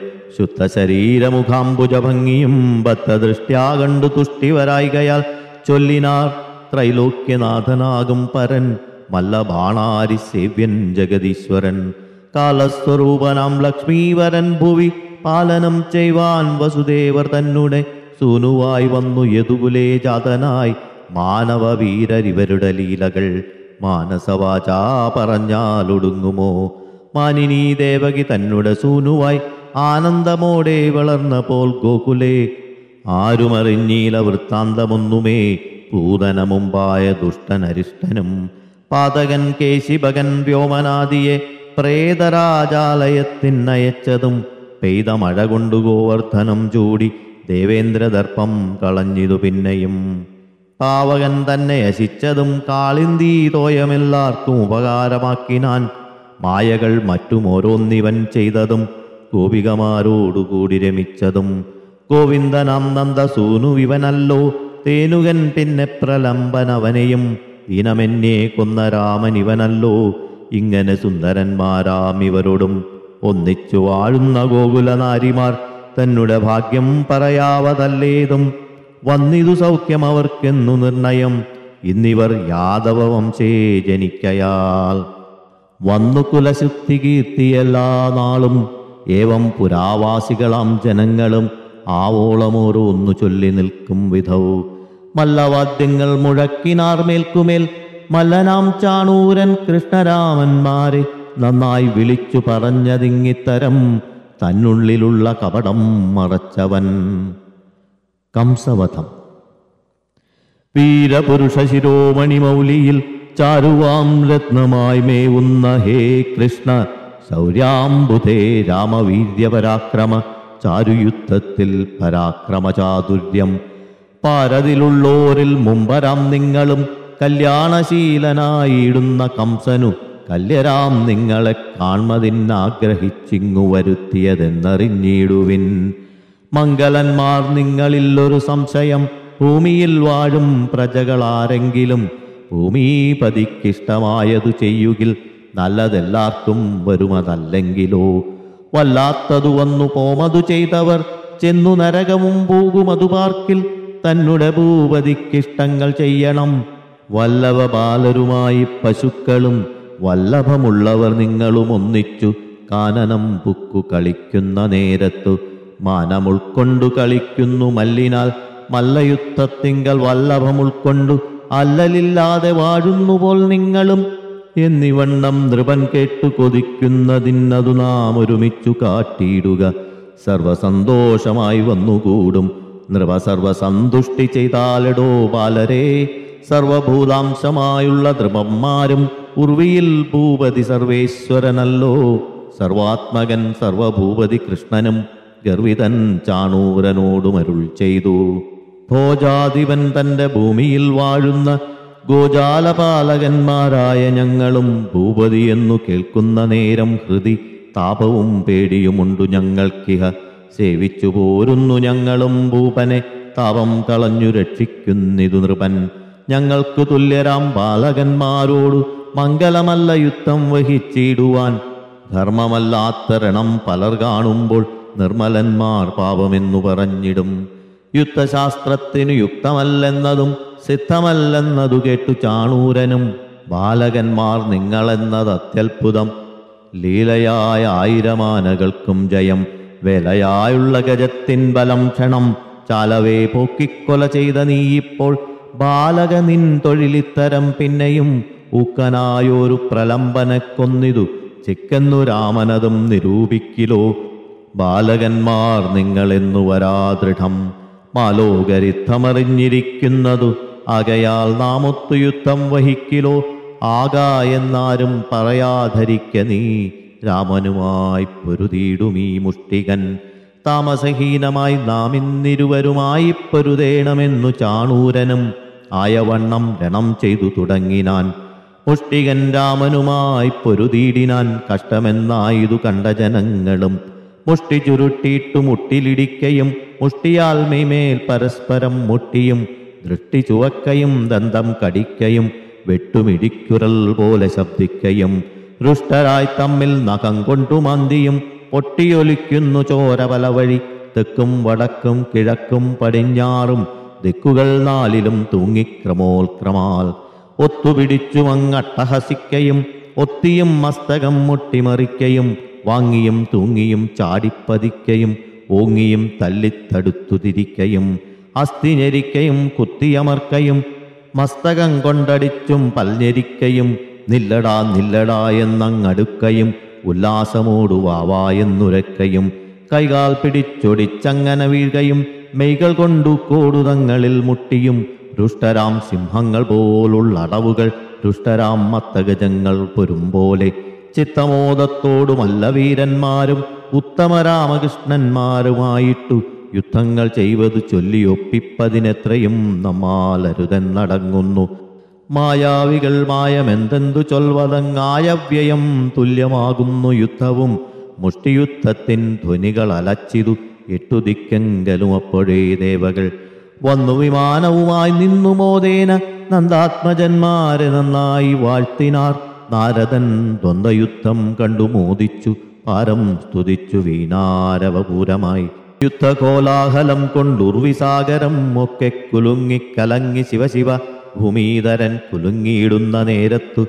ശുദ്ധശരീരമുഖാംബുജഭംഗിയും ബദ്ധദൃഷ്ട്യാ കണ്ടു തുഷ്ടിവരായികയാൽ ചൊല്ലിനാർ ത്രൈലോക്യനാഥനാകും പരൻ മല്ലബാണാരി സേവ്യൻ ജഗദീശ്വരൻ. കാലസ്വരൂപനാം ലക്ഷ്മീവരൻ ഭുവി പാലനം ചെയ്വാൻ വസുദേവർ തന്നെ സൂനുവായി വന്നു യദുകുലേ ജാതനായി മാനവവീരരിവരുടെ ലീലകൾ മാനസവാചാ പറഞ്ഞാലൊടുങ്ങുമോ. മാനിനീ ദേവകി തന്നെ സൂനുവായി ആനന്ദമോടെ വളർന്ന പോൽ ഗോകുലേ ആരുമറിഞ്ഞീല വൃത്താന്തമൊന്നുമേ. പൂതന മുമ്പായ ദുഷ്ടനരിഷ്ടനും പാതകൻ കേശിഭകൻ വ്യോമനാദിയെ പ്രേതരാജാലയത്തിനയച്ചതും പെയ്ത മഴ കൊണ്ടു ഗോവർദ്ധനം ചൂടി ദേവേന്ദ്രദർപ്പം കളഞ്ഞിതു പിന്നെയും. പാവകൻ തന്നെ യശിച്ചതും കാളിന്തി തോയമെല്ലാവർക്കും ഉപകാരമാക്കിനാൻ. മായകൾ മറ്റും ഓരോന്നിവൻ ചെയ്തതും ഗോപികമാരോടുകൂടി രമിച്ചതും. ഗോവിന്ദനാം നന്ദസൂനു ഇവനല്ലോ തേനുകൻ പിന്നെ പ്രലംബനവനെയും ദീനമെന്നെ കൊന്ന രാമൻ ഇവനല്ലോ. ഇങ്ങനെ സുന്ദരന്മാരാം ഇവരോടും ഒന്നിച്ചു വാഴുന്ന ഗോകുലനാരിമാർ തന്നെ ഭാഗ്യം പറയാവതല്ലേതും. വന്നിതു സൗഖ്യം അവർക്കെന്നു നിർണയം ഇന്നിവർ യാദവ വംശേ ജനിക്കയാൽ. വന്നു കുലശുദ്ധി കീർത്തിയെല്ലാ നാളും ഏവം പുരാവാസികളാം ജനങ്ങളും ആവോളമോരോന്നു ചൊല്ലി നിൽക്കും വിധവും മല്ലവാദ്യങ്ങൾ മുഴക്കിനാർ മേൽക്കുമേൽ. മല്ലനാം ചാണൂരൻ കൃഷ്ണരാമന്മാരെ നന്നായി വിളിച്ചു പറഞ്ഞതിങ്ങിത്തരം തന്നുള്ളിലുള്ള കപടം മറച്ചവൻ. കംസവധം. വീരപുരുഷ ശിരോമണി മൗലിയിൽ ചാരുവാം രത്നമായി മേവുന്ന ഹേ കൃഷ്ണ ശൗര്യാംബുധേ രാമവീര്യപരാക്രമ ചാരുയുദ്ധത്തിൽ പരാക്രമചാതുര്യം. പാരതിലുള്ളോരിൽ മുമ്പരാം നിങ്ങളും കല്യാണശീലനായിടുന്ന കംസനു കല്യരാം നിങ്ങളെ കാൺമതിന്നാഗ്രഹിച്ചിങ്ങു വരുത്തിയതെന്നറിഞ്ഞിടുവിൻ. മംഗലന്മാർ നിങ്ങളിൽ ഒരു സംശയം, ഭൂമിയിൽ വാഴും പ്രജകളാരെങ്കിലും ഭൂമിപതിക്കിഷ്ടമായതു ചെയ്യുകിൽ നല്ലതെല്ലാവർക്കും വരുമതല്ലെങ്കിലോ? വല്ലാത്തതു വന്നു പോമതു ചെയ്തവർ ചെന്നു നരകവും പോകുമതു പാർക്കിൽ. തന്നുടെ ഭൂപതിക്കിഷ്ടങ്ങൾ ചെയ്യണം. വല്ലഭ ബാലരുമായി പശുക്കളും വല്ലഭമുള്ളവർ നിങ്ങളും ഒന്നിച്ചു കാനനം പുക്കു കളിക്കുന്ന നേരത്തു മാനം ഉൾക്കൊണ്ടു കളിക്കുന്നു മല്ലിനാൽ. മല്ലയുദ്ധത്തിങ്കൽ വല്ലഭം ഉൾക്കൊണ്ടു അല്ലലില്ലാതെ വാഴുന്നുപോൽ നിങ്ങളും എന്നിവണ്ണം നൃപൻ കേട്ടു കൊതിക്കുന്നതിനതു നാം ഒരുമിച്ചു കാട്ടിയിടുക. സർവസന്തോഷമായി വന്നുകൂടും നൃപ സർവസന്തുഷ്ടി ചെയ്താലെടോ ബാലരേ. സർവഭൂതാംശമായുള്ള നൃപന്മാരും ഉർവിയിൽ ഭൂപതി സർവേശ്വരനല്ലോ. സർവാത്മകൻ സർവഭൂപതി കൃഷ്ണനും ഗർവിതൻ ചാണൂരനോടുമരുൾ ചെയ്തു. ഭോജാധിപൻ തൻ്റെ ഭൂമിയിൽ വാഴുന്ന ഗോജാലപാലകന്മാരായ ഞങ്ങളും ഭൂപതി എന്നു കേൾക്കുന്ന നേരം ഹൃദി താപവും പേടിയുമുണ്ടു ഞങ്ങൾക്കിഹ. സേവിച്ചു പോരുന്നു ഞങ്ങളും ഭൂപനെ, താപം കളഞ്ഞു രക്ഷിക്കുന്നിതു നൃപൻ. ഞങ്ങൾക്ക് തുല്യരാം ബാലകന്മാരോടു മംഗലമല്ല യുദ്ധം വഹിച്ചിടുവാൻ. ധർമ്മമല്ലാത്തരണം പലർ കാണുമ്പോൾ നിർമ്മലന്മാർ പാപമെന്നു പറഞ്ഞിടും. യുദ്ധശാസ്ത്രത്തിനു യുക്തമല്ലെന്നതും സിദ്ധമല്ലെന്നതു കേട്ടു ചാണൂരനും ബാലകന്മാർ നിങ്ങളെന്നത് അത്യത്ഭുതം. ലീലയായ ആയിരമാനകൾക്കും ജയം, വേലയായുള്ള ഗജത്തിൻ ബലം ക്ഷണം. ചാലവേ പോക്കിക്കൊല ചെയ്ത നീയിപ്പോൾ ബാലക നിൻ തൊഴിലിത്തരം പിന്നെയും ഊക്കനായൊരു പ്രലംബനെ കൊന്നിതു ചിക്കെന്നു രാമനതും നിരൂപിക്കിലോ. ബാലകന്മാർ നിങ്ങളെന്നു വരാദൃഢം മാലോകരിത്തമറിഞ്ഞിരിക്കുന്നതു ആകയാൽ നാമൊത്തു യുദ്ധം വഹിക്കിലോ. ആകാ എന്നാരും പറയാധരിക്ക നീ രാമനുമായി പൊരുതിയിടുമീ മുഷ്ടികൻ. താമസഹീനമായി നാം ഇന്നിരുവരുമായി പൊരുതേണമെന്നു ചാണൂരനും ആയവണ്ണം രണം ചെയ്തു തുടങ്ങിനാൻ. മുഷ്ടികൻ രാമനുമായി പൊരുതിയിടിനാൻ. കഷ്ടമെന്നായതു കണ്ട ജനങ്ങളും മുഷ്ടി ചുരുട്ടിയിട്ടു മുട്ടിലിടിക്കയും മുഷ്ടിയാൽ മെയ്മേൽ പരസ്പരം മുട്ടിയും ദൃഷ്ടി ചുവക്കയും ദന്തം കടിക്കയും വെട്ടുമിടിക്കുരൽ പോലെ ശബ്ദിക്കയും രുഷ്ടരായി തമ്മിൽ നഖം കൊണ്ടു മന്തിയും പൊട്ടിയൊലിക്കുന്നു ചോര പല വഴി. തെക്കും വടക്കും കിഴക്കും പടിഞ്ഞാറും ദിക്കുകൾ നാലിലും തൂങ്ങിക്രമോൽക്രമാൽ ഒത്തുപിടിച്ചുമങ്ങട്ടഹസിക്കയും ഒത്തിയും മസ്തകം മുട്ടിമറിക്കയും വാങ്ങിയും തൂങ്ങിയും ചാടിപ്പതിക്കയും ഓങ്ങിയും തല്ലിത്തടുത്തു തിരിക്കയും അസ്ഥി ഞെരിക്കയും കുത്തിയമർക്കയും മസ്തകം കൊണ്ടടിച്ചും പൽഞ്ഞെരിക്കയും നില്ലടാ നില്ലടാ എന്നങ്ങടുക്കയും ഉല്ലാസമോടു വാവായെന്നുരക്കയും കൈകാൽ പിടിച്ചൊടിച്ചങ്ങനെ വീഴുകയും മെയ്കൾ കൊണ്ടു കോടുതങ്ങളിൽ മുട്ടിയും രുഷ്ടരാം സിംഹങ്ങൾ പോലുള്ള അടവുകൾ രുഷ്ടരാം മത്തഗജങ്ങൾ പൊരുംപോലെ ചിത്തമോദത്തോടുമല്ല വീരന്മാരും ഉത്തമരാമകൃഷ്ണന്മാരുമായിട്ടു യുദ്ധങ്ങൾ ചെയ്വതു ചൊല്ലിയൊപ്പിപ്പതിനെത്രയും നമ്മാലരുതെന്നടങ്ങുന്നു. മായാവികൾ മായമെന്തെന്തു ചൊൽവതങ്ങായവ്യയം തുല്യമാകുന്നു യുദ്ധവും. മുഷ്ടിയുദ്ധത്തിൻ ധ്വനികൾ അലച്ചിതു എട്ടു ദിക്കെങ്കലും അപ്പോഴേ ദേവകൾ വന്നു വിമാനവുമായി നിന്നു മോദേന നന്ദാത്മജന്മാരെ നന്നായി വാഴ്ത്തിനാർ. നാരദൻ ദ്വന്ദ്വയുദ്ധം കണ്ടു മോദിച്ചു പാരം സ്തുതിച്ചു വീണാരവപൂരമായി. യുദ്ധകോലാഹലം കൊണ്ടുർവിസാഗരം ഒക്കെ കുലുങ്ങിക്കലങ്ങി ശിവശിവ. ഭൂമീധരൻ കുലുങ്ങിയിടുന്ന നേരത്തു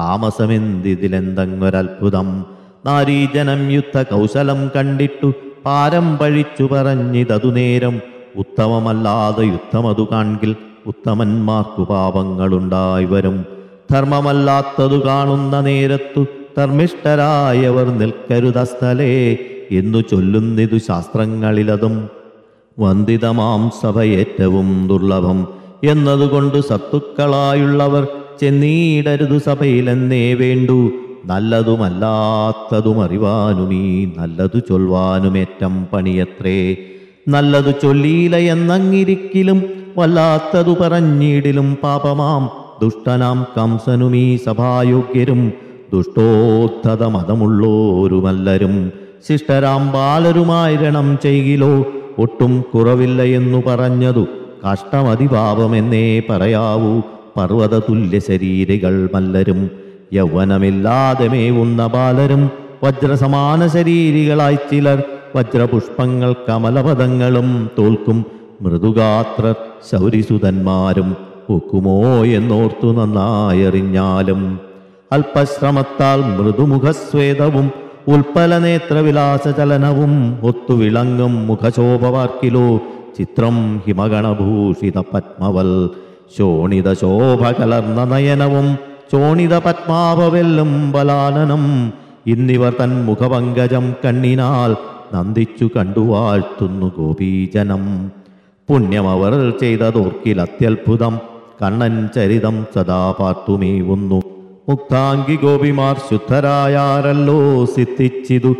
താമസമെന്തിതിലെന്തങ്ങൊരത്ഭുതം. നാരീജനം യുദ്ധ കൗശലം കണ്ടിട്ടു പാരം പഴിച്ചു പറഞ്ഞിതതു നേരം. ഉത്തമമല്ലാതെ യുദ്ധമതു കാൺകിൽ ഉത്തമന്മാർക്കു പാപങ്ങളുണ്ടായി വരും. ധർമ്മമല്ലാത്തതു കാണുന്ന നേരത്തു ധർമ്മിഷ്ഠരായവർ നിൽക്കരുതസ്ഥലേ എന്നു ചൊല്ലുന്നിതു ശാസ്ത്രങ്ങളിലതും. വന്ദിതമാം സഭ ഏറ്റവും ദുർലഭം എന്നതുകൊണ്ട് സത്തുക്കളായുള്ളവർ ചെന്നീടരുതു സഭയിലെന്നേ വേണ്ടു. നല്ലതുമല്ലാത്തതും അറിവാനുമീ നല്ലതു ചൊൽവാനുമേറ്റം പണിയത്രേ. നല്ലതു ചൊല്ലീല എന്നങ്ങിരിക്കിലും വല്ലാത്തതു പറഞ്ഞിടിലും പാപമാം. ദുഷ്ടനാം കംസനുമീ സഭായോഗ്യരും ദുഷ്ടോദ്ധത മതമുള്ളോരുമല്ലരും ശിഷ്ടരാം ബാലരുമായി രണം ചെയ്കിലോ ഒട്ടും കുറവില്ല എന്നു പറഞ്ഞതു കഷ്ടമതിപാപമെന്നേ പറയാവൂ. പർവ്വത തുല്യ ശരീരികൾ മല്ലരും യൗവനമില്ലാതെ മേവുന്ന ബാലരും വജ്രസമാന ശരീരികളായി ചിലർ വജ്രപുഷ്പങ്ങൾ കമലപദങ്ങളും തോൽക്കും മൃദുഗാത്രർ ശൗരിസുതന്മാരും ഒക്കുമോ എന്നോർത്തു നന്നായറിഞ്ഞാലും അല്പശ്രമത്താൽ മൃദുമുഖസ്വേദവും ഉൽപ്പല നേത്രവിലാസചലനവും ഒത്തുവിളങ്ങും മുഖശോഭവാർക്കിലോ ചിത്രം ഹിമഗണഭൂഷിത പത്മവൽ ശോണിത ശോഭ കലർന്ന നയനവും ചോണിത പത്മാഭവെല്ലും ബലാനനം ഇന്നിവർ തൻ മുഖപങ്കജം കണ്ണിനാൽ നന്ദിച്ചു കണ്ടുവാഴ്ത്തുന്നു ഗോപീജനം. പുണ്യമവർ ചെയ്തതോർക്കിൽ അത്യത്ഭുതം കണ്ണൻ ചരിതം സദാ പാർത്തുമേവുന്നു. മുക്താംഗി ഗോപിമാർ ശുദ്ധരായാരല്ലോ സിദ്ധിച്ചിതു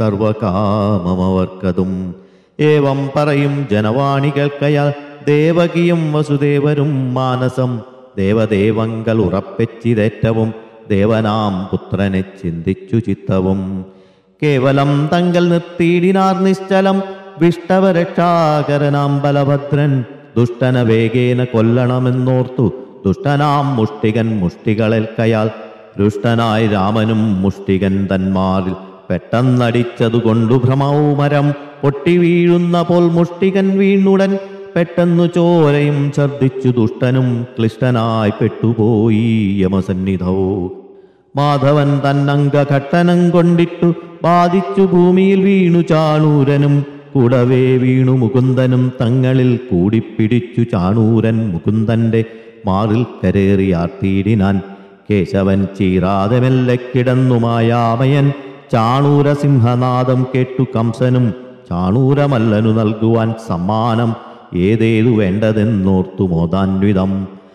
സർവകാമമവർക്കതും. ഏവം പറയും ജനവാണി കേൾക്കയാൽ ദേവകിയും വസുദേവരും മാനസം ദേവദേവങ്കൽ ഉറപ്പിച്ചിതേറ്റവും ദേവനാം പുത്രനെ ചിന്തിച്ചു ചിത്തവും. കേവലം തങ്കൽ നിർത്തിയിടിനാർ നിശ്ചലം വിഷ്ടവരക്ഷാകരനാം ബലഭദ്രൻ ദുഷ്ടന വേഗേന കൊല്ലണമെന്നോർത്തു ദുഷ്ടനാം മുഷ്ടികൻ മുഷ്ടികളേൽക്കയാൽ ദുഷ്ടനായി രാമനും മുഷ്ടികൻ തന്മാരിൽ പെട്ടെന്നടിച്ചതുകൊണ്ടു ഭ്രമൗമരം പൊട്ടി വീഴുന്ന പോൽ മുഷ്ടികൻ വീണുടൻ പെട്ടെന്നു ചോരയും ഛർദിച്ചു ദുഷ്ടനും ക്ലിഷ്ടനായി പെട്ടുപോയി യമസന്നിധോ. മാധവൻ തന്നംഗഘട്ടനം കൊണ്ടിട്ടു ബാധിച്ചു ഭൂമിയിൽ വീണു ചാണൂരനും കൂടവേ വീണു മുകുന്ദനും തങ്ങളിൽ കൂടിപ്പിടിച്ചു ചാണൂരൻ മുകുന്ദന്റെ മാറിൽ കരേറിയാർത്തിയിടിനാൻ. കേശവൻ ചീറാതെ മെല്ലെ കിടന്നു മായാമയൻ ചാണൂരസിംഹനാദം കേട്ടു കംസനും ചാണൂരമല്ലനു നൽകുവാൻ സമ്മാനം ഏതേതു വേണ്ടതെന്നോർത്തു മോദാന്വിതം.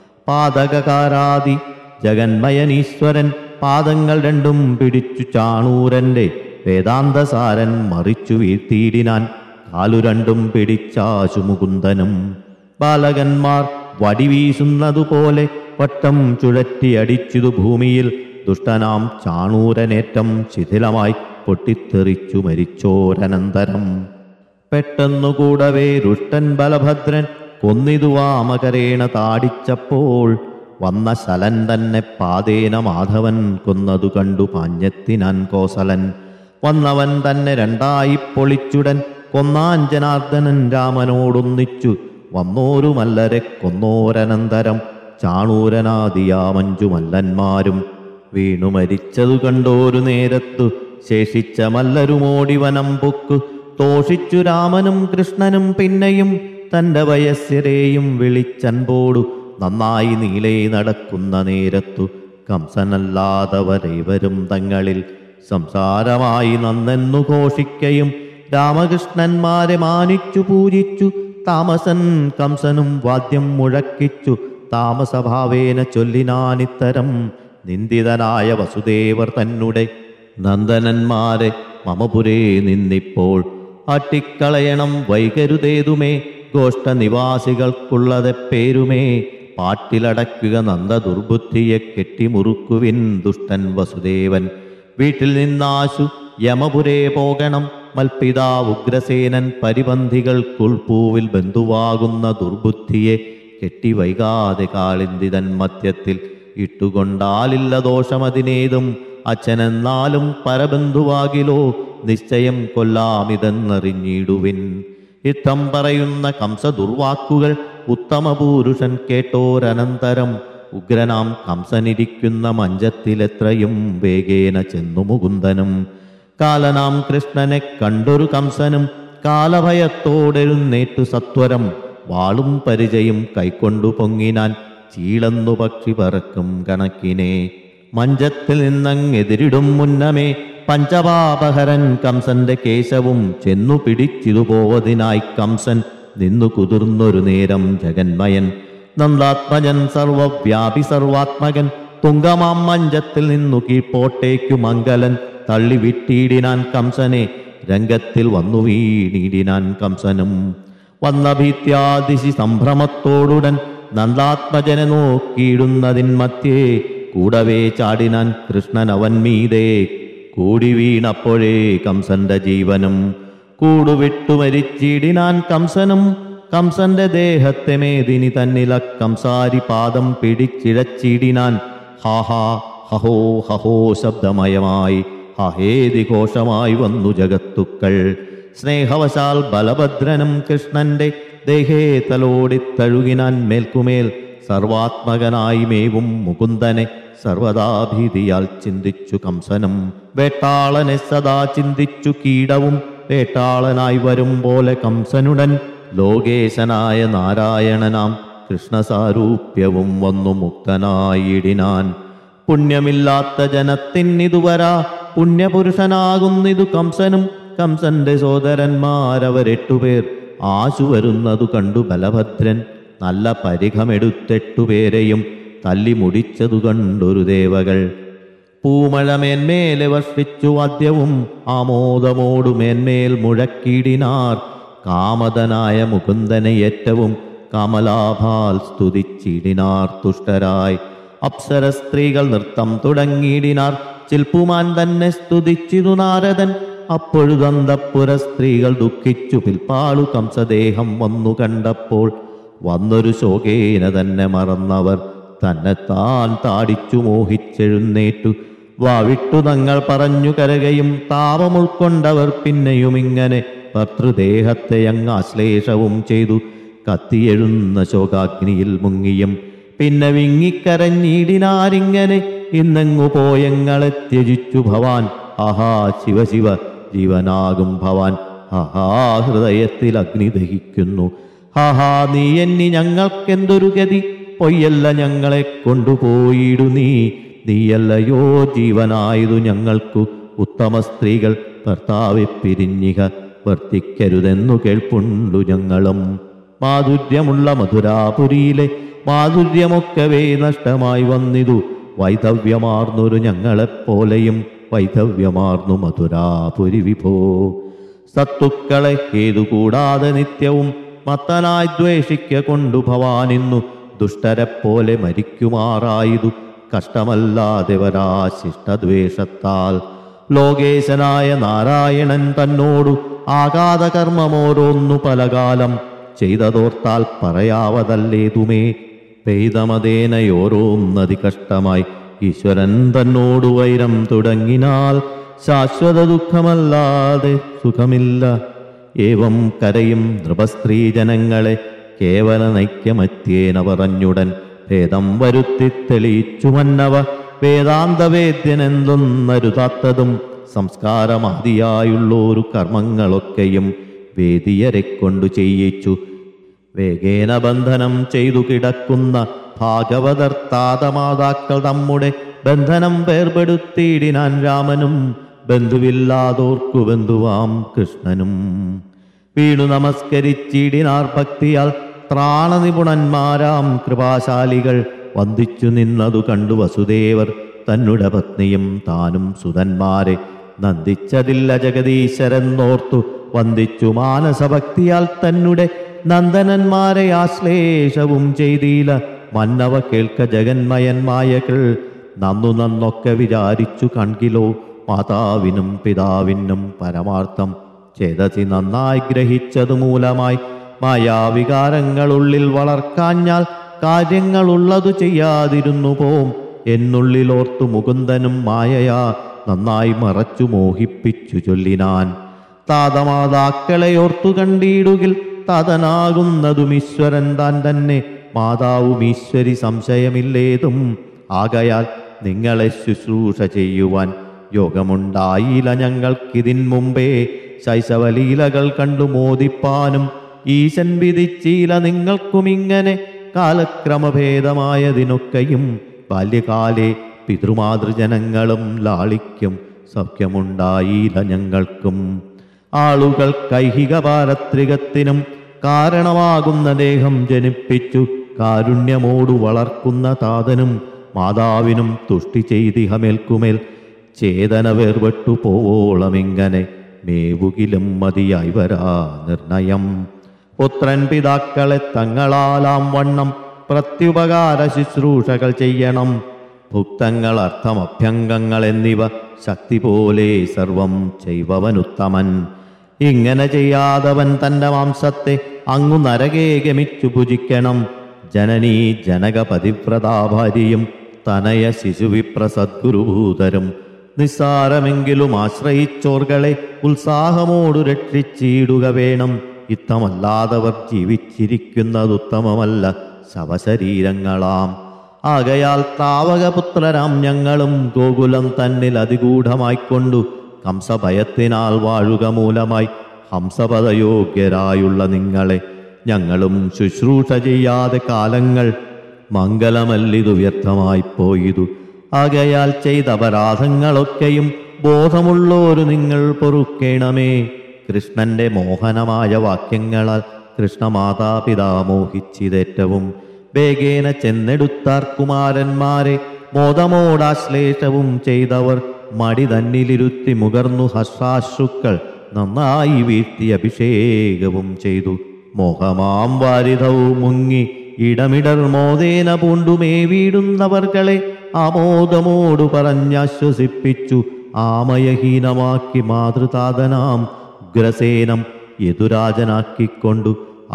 പാതകകാരാദി ജഗന്മയനീശ്വരൻ പാദങ്ങൾ രണ്ടും പിടിച്ചു ചാണൂരന്റെ വേദാന്തസാരൻ മറിച്ചു വീഴ്ത്തിയിടിനാൻ. കാലു രണ്ടും പിടിച്ചാശു മുകുന്ദനും. ബാലകന്മാർ വടിവീശുന്നതുപോലെ വട്ടം ചുഴറ്റിയടിച്ചിതു ഭൂമിയിൽ ദുഷ്ടനാം ചാണൂരനേറ്റം ശിഥിലമായി പൊട്ടിത്തെറിച്ചു മരിച്ചോരനന്തരം. പെട്ടെന്നുകൂടവേ രുഷ്ടൻ ബലഭദ്രൻ കൊന്നിതു വാമകരേണ താടിച്ചപ്പോൾ വന്ന ശലൻ തന്നെ പാതേന മാധവൻ കൊന്നതു കണ്ടു പാഞ്ഞെത്തിനാൻ കോസലൻ. വന്നവൻ തന്നെ രണ്ടായി പൊളിച്ചുടൻ കൊന്നാൻ ജനാർദ്ദനൻ രാമനോടൊന്നിച്ചു വന്നോരു മല്ലരെ കൊന്നോരനന്തരം ചാണൂരനാദിയാമഞ്ചു മല്ലന്മാരും വീണു മരിച്ചതു കണ്ടോരു നേരത്തു ശേഷിച്ച മല്ലരുമോടി വനം പൊക്കു തോഷിച്ചു രാമനും കൃഷ്ണനും പിന്നെയും തൻ്റെ വയസ്യരെയും വിളിച്ചൻപോടു നന്നായി നീലേ നടക്കുന്ന നേരത്തു കംസനല്ലാതവരേവരും തങ്ങളിൽ സംസാരമായി നന്നെന്നു ഘോഷിക്കയും രാമകൃഷ്ണന്മാരെ മാനിച്ചു പൂജിച്ചു താമസൻ കംസനും വാദ്യം മുഴക്കിച്ചു താമസഭാവേന ചൊല്ലിനാനിത്തരം നിന്ദിതനായ വസുദേവർ തന്നെ നന്ദനന്മാരെ മമപുരേ നിന്നിപ്പോൾ അട്ടിക്കളയണം വൈകരുതേതുമേ ഗോഷ്ഠനിവാസികൾക്കുള്ളതെ പേരുമേ പാട്ടിലടക്കുക നന്ദ ദുർബുദ്ധിയെ കെട്ടിമുറുക്കുവിൻ ദുഷ്ടൻ വസുദേവൻ. വീട്ടിൽ നിന്നാശു യമപുരേ പോകണം മൽപിതാവ് ഉഗ്രസേനൻ പരിപന്ധികൾക്കുൾപൂവിൽ ബന്ധുവാകുന്ന ദുർബുദ്ധിയെ കെട്ടി വൈകാതെ കാളിന്തിതൻ മധ്യത്തിൽ ഇട്ടുകൊണ്ടാലില്ല ദോഷമതിനേതും അച്ഛനെന്നാലും പരബന്ധുവാകിലോ നിശ്ചയം കൊല്ലാമിതെന്നറിഞ്ഞിടുവിൻ. ഇത്തം പറയുന്ന കംസ ദുർവാക്കുകൾ ഉത്തമ പുരുഷൻ കേട്ടോരനന്തരം ഉഗ്രനാം കംസനിരിക്കുന്ന മഞ്ചത്തിലെത്രയും വേഗേന ചെന്നു മുകുന്ദനും കാലനാം കൃഷ്ണനെ കണ്ടൊരു കംസനും കാലഭയത്തോടെഴുന്നേറ്റു സത്വരം വാളും പരിചയും കൈക്കൊണ്ടു പൊങ്ങിനാൻ ചീളന്നു പക്ഷി പറക്കും കണക്കിനെ. മഞ്ചത്തിൽ നിന്നങ്ങെതിരിടും മുന്നമേ പഞ്ചപാപഹരൻ കംസന്റെ കേശവും ചെന്നു പിടിച്ചിതു പോവതിനായി കംസൻ നിന്നു കുതിർന്നൊരു നേരം ജഗന്മയൻ നന്ദാത്മജൻ സർവവ്യാപി സർവാത്മകൻ തുങ്കമാം മഞ്ചത്തിൽ നിന്നു കീഴ്പോട്ടേക്കു മംഗലൻ തള്ളിവിട്ടിടിനാൻ കംസനെ രംഗത്തിൽ വന്നു വീണിടിനാൻ കംസനും. വന്ന ഭീത്യാദിശി സംഭ്രമത്തോടുടൻ നന്ദാത്മജനെ നോക്കിയിടുന്നതിൻ മധ്യേ കൂടവേ ചാടിനാൻ കൃഷ്ണൻ അവൻ മീതേ. കൂടി വീണപ്പോഴേ കംസന്റെ ജീവനും കൂടുവിട്ടു മരിച്ചിടിനാൻ കംസനും. കംസന്റെ ദേഹത്തെ മേദിനി തന്നില കംസാരി പാദം പിടിച്ചിഴച്ചിടിനാൻ. ഹാഹാ ഹഹോ ഹഹോ ശബ്ദമയമായി ഹഹേതി ഘോഷമായി വന്നു ജഗത്തുക്കൾ. സ്നേഹവശാൽ ബലഭദ്രനും കൃഷ്ണന്റെ ദേഹേ തലോടിത്തഴുകിനാൻ. മേൽക്കുമേൽ സർവാത്മകനായി മേവും മുകുന്ദനെ സർവദാഭീതിയാൽ ചിന്തിച്ചു കംസനും. വേട്ടാളനെ സദാ ചിന്തിച്ചു കീടവും വേട്ടാളനായി വരും പോലെ കംസനുടൻ ലോകേശനായ നാരായണനാം കൃഷ്ണസാരൂപ്യവും വന്നു മുക്തനായിടിനാൻ. പുണ്യമില്ലാത്ത ജനത്തിനിതുവരാ പുണ്യപുരുഷനാകുന്നിതു കംസനും. കംസന്റെ സോദരന്മാരവരെട്ടുപേർ ആശു വരുന്നതു കണ്ടു ബലഭദ്രൻ നല്ല പരിഘമെടുത്തെട്ടുപേരെയും തല്ലി മുടിച്ചതു കണ്ടൊരു ദേവകൾ. പൂമഴ മേന്മേലെ വർഷിച്ചു വാദ്യവും ആമോദമോടു മേന്മേൽ മുഴക്കിടിനാർ. കാമതനായ മുകുന്ദനെ ഏറ്റവും കമലാഭാൽ സ്തുതിച്ചിടിനാർ തുഷ്ടരായി. അപ്സര സ്ത്രീകൾ നൃത്തം തുടങ്ങിയിടിനാർ. ചിൽപ്പുമാൻ തന്നെ സ്തുതിച്ചിരു നാരദൻ. അപ്പൊഴുതന്തപ്പുര സ്ത്രീകൾ ദുഃഖിച്ചു പിൽപ്പാളു കംസദേഹം വന്നു കണ്ടപ്പോൾ. വന്നൊരു ശോകേന തന്നെ മറന്നവർ തന്നെ താൻ താടിച്ചു മോഹിച്ചെഴുന്നേറ്റു വാവിട്ടു തങ്ങൾ പറഞ്ഞു കരകയും. താപം ഉൾക്കൊണ്ടവർ പിന്നെയും ഇങ്ങനെ ഭർതൃദേഹത്തെ അങ്ങ് ആശ്ലേഷവും ചെയ്തു കത്തിയെഴുന്ന ശോകാഗ്നിയിൽ മുങ്ങിയും. പിന്നെ വിങ്ങിക്കരഞ്ഞിടിനാരിങ്ങനെ ഇന്നെങ്ങു പോയങ്ങളെ ത്യജിച്ചു ഭവാൻ. ആഹാ ശിവശിവ ജീവനാകും ഭവാൻ. ആഹാ ഹൃദയത്തിൽ അഗ്നി ദഹിക്കുന്നു. ഹാഹാ നീ എന്നി ഞങ്ങൾക്കെന്തൊരു ഗതി. പൊയ്യല്ല ഞങ്ങളെ കൊണ്ടുപോയിടു നീ. നീയല്ലയോ ജീവനായതു ഞങ്ങൾക്കു. ഉത്തമ സ്ത്രീകൾ ഭർത്താവെ പിരിഞ്ഞിക വർത്തിക്കരുതെന്നു കേൾപ്പുണ്ടു ഞങ്ങളും. മാധുര്യമുള്ള മധുരാപുരിയിലെ മാധുര്യമൊക്കവേ നഷ്ടമായി വന്നിതു. വൈധവ്യമാർന്നൊരു ഞങ്ങളെപ്പോലെയും വൈധവ്യമാർന്നു മധുരാപുരി വിഭോ. സത്തുക്കളെ ഏതുകൂടാതെ നിത്യവും മത്തനായി ദ്വേഷിക്ക കൊണ്ടു ഭവാനിന്നു ദുഷ്ടരെപ്പോലെ മരിക്കുമാറായതു കഷ്ടമല്ലാതെ വരാശിഷ്ടദ്വേഷത്താൽ. ലോകേശനായ നാരായണൻ തന്നോടു ആഘാത കർമ്മമോരോന്നു പലകാലം ചെയ്തതോർത്താൽ പറയാവതല്ലേതുമേ. പെയ്തമതേനയോരോന്നതി കഷ്ടമായി ഈശ്വരൻ തന്നോടു വൈരം തുടങ്ങിനാൽ ശാശ്വത ദുഃഖമല്ലാതെ സുഖമില്ല. ഏവം കരയും നൃപസ്ത്രീ ജനങ്ങളെ കേവല നൈക്യമത്യേന പറഞ്ഞുടൻ ഭേദം വരുത്തി തെളിയിച്ചു മന്നവ. വേദാന്തവേദ്യനെന്തൊന്നരുതാത്തതും സംസ്കാരമാദിയായുള്ളൊരു കർമ്മങ്ങളൊക്കെയും വേദിയരെ കൊണ്ടു ചെയ്യിച്ചു. വേഗേന ബന്ധനം ചെയ്തു കിടക്കുന്ന ഭാഗവതർ താതമാതാക്കൾ നമ്മുടെ ബന്ധനം വേർപെടുത്തിയിടിനാൻ രാമനും. ബന്ധുവില്ലാതോർക്കു ബന്ധുവാം കൃഷ്ണനും. വീണു നമസ്കരിച്ചിടിനാർ ഭക്തിയാൽ ത്രാണനിപുണന്മാരാം കൃപാശാലികൾ. വന്ദിച്ചു നിന്നതു കണ്ടു വസുദേവർ തന്നുടെ പത്നിയും താനും സുതന്മാരെ. നന്ദിച്ചതില്ല ജഗദീശ്വരെന്നോർത്തു വന്ദിച്ചു മാനസഭക്തിയാൽ തന്നുടെ നന്ദനന്മാരെ ആശ്ലേഷവും ചെയ്തീല. മന്നവ കേൾക്ക ജഗന്മയന്മായകൾ നന്നു നന്നൊക്കെ വിചാരിച്ചു കൺകിലോ. മാതാവിനും പിതാവിനും പരമാർത്ഥം ചേതസി നന്നായി ഗ്രഹിച്ചതു മൂലമായി മായാവികാരങ്ങളുള്ളിൽ വളർക്കാഞ്ഞാൽ കാര്യങ്ങളുള്ളതു ചെയ്യാതിരുന്നു പോം എന്നുള്ളിലോർത്തു മുകുന്ദനും മായയാ നന്നായി മറച്ചു മോഹിപ്പിച്ചു ചൊല്ലിനാൻ. താതമാതാക്കളെ ഓർത്തു കണ്ടിടുകിൽ താതനാകുന്നതും ഈശ്വരൻ താൻ തന്നെ. മാതാവും ഈശ്വരി സംശയമില്ലേതും. ആകയാൽ നിങ്ങളെ ശുശ്രൂഷ ചെയ്യുവാൻ യോഗമുണ്ടായില്ല ഞങ്ങൾക്കിതിൻ മുമ്പേ. ശൈശവലീലകൾ കണ്ടു മോദിപ്പാനും ഈശൻ വിധിച്ചീല നിങ്ങൾക്കുമിങ്ങനെ. കാലക്രമഭേദമായതിനൊക്കെയും ബാല്യകാലേ പിതൃമാതൃജനങ്ങളും ലാളിക്കും സൗഖ്യമുണ്ടായില്ല ഞങ്ങൾക്കും. ആളുകൾ കൈഹിക പാരത്രികത്തിനും കാരണമാകുന്ന ദേഹം ജനിപ്പിച്ചു കാരുണ്യമോടു വളർക്കുന്ന താതനും മാതാവിനും തുഷ്ടി ചെയ്തിഹമേൽക്കുമേൽ ചേതന വേർപെട്ടു പോവോളമിങ്ങനെ മേവുകിലും മതിയായി വരാ നിർണയം. പുത്രൻ പിതാക്കളെ തങ്ങളാലാം വണ്ണം പ്രത്യുപകാര ശുശ്രൂഷകൾ ചെയ്യണം. ഭുക്തങ്ങൾ അർത്ഥമഭ്യംഗങ്ങൾ എന്നിവ ശക്തി പോലെ സർവം ചെയ്വവനുത്തമൻ. ഇങ്ങനെ ചെയ്യാതവൻ തൻ്റെ മാംസത്തെ അങ്ങു നരകേ ഗമിച്ചു ഭുജിക്കണം. ജനനീ ജനകപതിവ്രതാഭാര്യയും തനയ ശിശുവിപ്ര സദ്ഗുരുഭൂതരും നിസ്സാരമെങ്കിലും ആശ്രയിച്ചോർകളെ ഉത്സാഹമോടു രക്ഷിച്ചിടുക വേണം. ഇത്തമല്ലാതവർ ജീവിച്ചിരിക്കുന്നതുത്തമമല്ല ശവശരീരങ്ങളാം. ആകയാൽ താവകപുത്രരാം ഞങ്ങളും ഗോകുലം തന്നിൽ അതിഗൂഢമായിക്കൊണ്ടു കംസഭയത്തിനാൽ വാഴുക മൂലമായി ഹംസപദയോഗ്യരായുള്ള നിങ്ങളെ ഞങ്ങളും ശുശ്രൂഷ ചെയ്യാതെ കാലങ്ങൾ മംഗലമല്ലിതു വ്യർത്ഥമായി പോയിതു. ആകയാൽ ചെയ്ത അപരാധങ്ങളൊക്കെയും ബോധമുള്ളോരു നിങ്ങൾ പൊറുക്കേണമേ. കൃഷ്ണന്റെ മോഹനമായ വാക്യങ്ങളാൽ കൃഷ്ണമാതാപിതാ മോഹിച്ചിതേറ്റവും വേഗേന ചെന്നെടുത്താർ കുമാരന്മാരെ. മോദമോടാശ്ലേഷവും ചെയ്തവർ മടി തന്നിലിരുത്തി മുകർന്നു ഹർഷാശ്രുക്കൾ നന്നായി വീഴ്ത്തി അഭിഷേകവും ചെയ്തു. മോഹമാം വാരിധവും മുങ്ങി ഇടമിടർ മോദേന പൂണ്ടുമേ വീടുന്നവർകളെ ആമോദമോടു പറഞ്ഞാശ്വസിപ്പിച്ചു. ആമയഹീനമാക്കി മാതൃതാതനാം ഉഗ്രസേനം യദുരാജനാക്കിക്കൊണ്ടു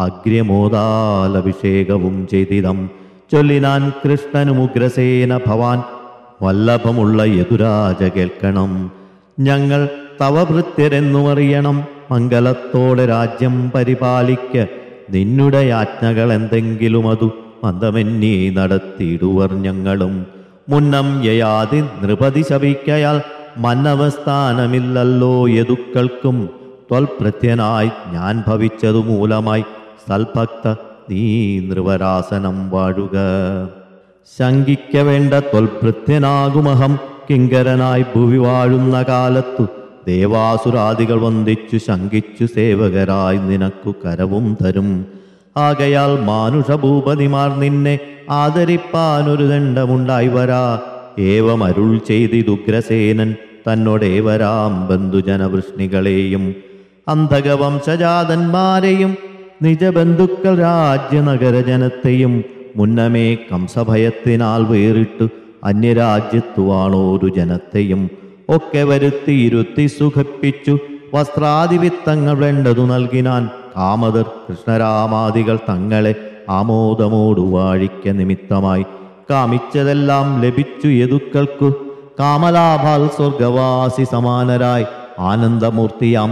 അഗ്രമോദാലഭിഷേകവും ചെയ്തിതം ചൊല്ലിനാൻ കൃഷ്ണനും ഉഗ്രസേന ഭവാൻ വല്ലഭമുള്ള യദുരാജ കേൾക്കണം. ഞങ്ങൾ തവ ഭൃത്യരെന്നുമറിയണം. മംഗലത്തോടെ രാജ്യം പരിപാലിക്ക നിന്നുടെ യാജ്ഞകൾ എന്തെങ്കിലും അതു മന്ദമെന്നീ നടത്തിയിടുവർ ഞങ്ങളും. മുന്നം യയാതി നൃപതി ശപിക്കയാൽ മന്നവസ്ഥാനമില്ലല്ലോ യദുക്കൾക്കും. ത്വൽപ്രത്യനായി ഞാൻ ഭവിച്ചതു മൂലമായി സൽഭക്ത നീ നൃവരാസനം വാഴുക. ശങ്കിക്ക വേണ്ട ത്വൽഭൃത്യനാകുമഹം കിങ്കരനായി ഭുവി വാഴുന്ന കാലത്തു ദേവാസുരാദികൾ വന്ദിച്ചു ശങ്കിച്ചു സേവകരായി നിനക്കു കരവും തരും. ആകയാൽ മാനുഷഭൂപതിമാർ നിന്നെ ആദരിപ്പാനൊരു ദണ്ഡമുണ്ടായി വരാ. ഏവമരുൾ ചെയ്തിതുഗ്രസേനൻ തന്നോടേവരാം ബന്ധുജനവൃഷ്ണികളെയും അന്ധകവംശജാതന്മാരെയും നിജബന്ധുക്കൾ രാജ്യനഗരജനത്തെയും മുന്നമേ കംസഭയത്തിനാൽ വേറിട്ടു അന്യരാജ്യത്തുവാണോരു ജനത്തെയും ഒക്കെ വരുത്തി ഇരുത്തി സുഖിപ്പിച്ചു. വസ്ത്രാദിവിത്തങ്ങൾ വേണ്ടതു നൽകിനാൻ. കാമതർ കൃഷ്ണരാമാദികൾ തങ്ങളെ ആമോദമോടു വാഴിക്ക നിമിത്തമായി കാമിച്ചതെല്ലാം ലഭിച്ചു യദുക്കൾക്കു. കാമലാഭാൽ സ്വർഗവാസി സമാനരായി ആനന്ദമൂർത്തിയാം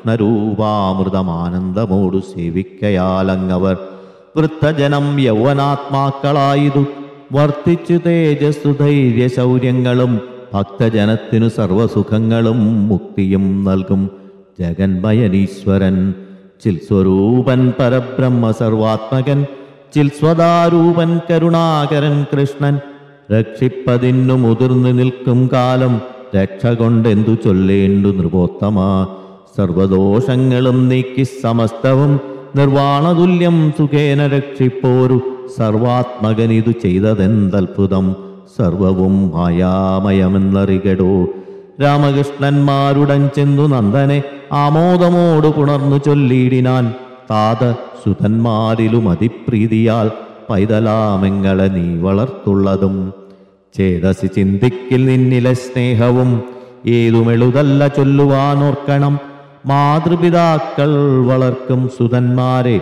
കൃഷ്ണരൂപാമൃതമാനന്ദമോടു സേവിക്കയാലങ്ങവർ വൃദ്ധജനം യൗവനാത്മാക്കളായിതു വർത്തിച്ചു തേജസ്സു ധൈര്യ ശൗര്യങ്ങളും ഭക്തജനത്തിനു സർവസുഖങ്ങളും മുക്തിയും നൽകും ജഗന്മയനീശ്വരൻ. ചിൽസ്വരൂപൻ പരബ്രഹ്മ സർവാത്മകൻ ചിൽസ്വദാരൂപൻ കരുണാകരൻ കൃഷ്ണൻ. രക്ഷിപ്പതിന്നു മുതിർന്നു നിൽക്കും കാലം രക്ഷ കൊണ്ടെന്തു ചൊല്ലേണ്ടു നൃപോത്തമ. സർവദോഷങ്ങളും നീക്കി സമസ്തവും നിർവാണതുല്യം സുഖേന രക്ഷിപ്പോരു സർവാത്മകനിതു ചെയ്തതെന്തത്ഭുതം. സർവവും മായാമയമെന്നറികടോ. രാമകൃഷ്ണന്മാരുടൻ ചെന്നു നന്ദനെ ആമോദമോടു പുണർന്നു ചൊല്ലിയിടിനാൻ. താത സുതന്മാരിലും അതിപ്രീതിയാൽ പൈതലാമെങ്ങളെ നീ വളർത്തുള്ളതും. ചേതസി ചിന്തിക്കിൽ നിന്നിലെ സ്നേഹവും ഏതുമെളുതല്ല ചൊല്ലുവാനോർക്കണം. മാതൃപിതാക്കൾ വളർക്കും സുതന്മാരെ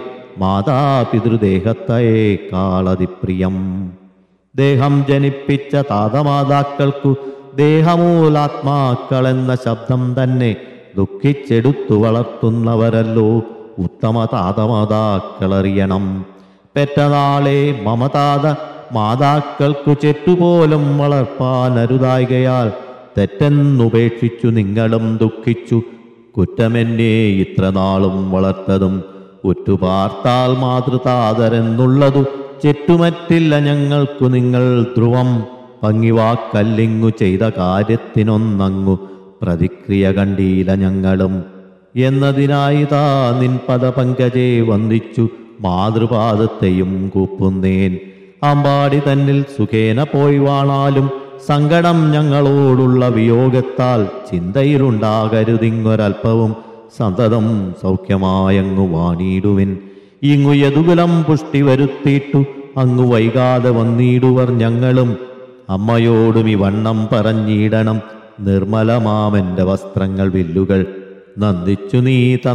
മാതാപിതൃദേഹത്തേക്കാളതിപ്രിയം. ദേഹം ജനിപ്പിച്ച താതമാതാക്കൾക്കു ദേഹമൂലാത്മാക്കളെന്ന ശബ്ദം തന്നെ ദുഃഖിച്ചെടുത്തു വളർത്തുന്നവരല്ലോ ഉത്തമ താതമാതാക്കളറിയണം. പെറ്റനാളെ മമതാത മാതാക്കൾക്കു ചെറ്റുപോലും വളർപ്പാനരുതായികയാൽ തെറ്റെന്നുപേക്ഷിച്ചു നിങ്ങളും ദുഃഖിച്ചു. കുറ്റമെന്നെ ഇത്ര നാളും വളർത്തതും ഉറ്റുപാർത്താൽ മാതൃതാതരെന്നുള്ളതു ചെറ്റുമറ്റില്ല ഞങ്ങൾക്കു നിങ്ങൾ ധ്രുവം. ഭംഗിവാക്കല്ലിങ്ങു ചെയ്ത കാര്യത്തിനൊന്നങ്ങു പ്രതിക്രിയ കണ്ടീല ഞങ്ങളും എന്നതിനായി താ നിൻ പദപങ്കജേ വന്ദിച്ചു മാതൃപാദത്തെയും കൂപ്പുന്നേൻ. അമ്പാടി തന്നിൽ സുഖേന പോയി വാണാലും സങ്കടം ഞങ്ങളോടുള്ള വിയോഗത്താൽ ചിന്തയിലുണ്ടാകരുതിങ്ങൊരൽപ്പവും സന്തതം സൗഖ്യമായങ്ങു വാണിടുവിൻ. ഇങ്ങു യദുകുലം പുഷ്ടി വരുത്തിയിട്ടു അങ്ങു വൈകാതെ വന്നിടുവർ ഞങ്ങളും അമ്മയോടും ഈ വണ്ണം പറഞ്ഞിടണം, നിർമ്മലമാമെൻ്റെ വസ്ത്രങ്ങൾ വില്ലുകൾ നന്ദിച്ചു നീ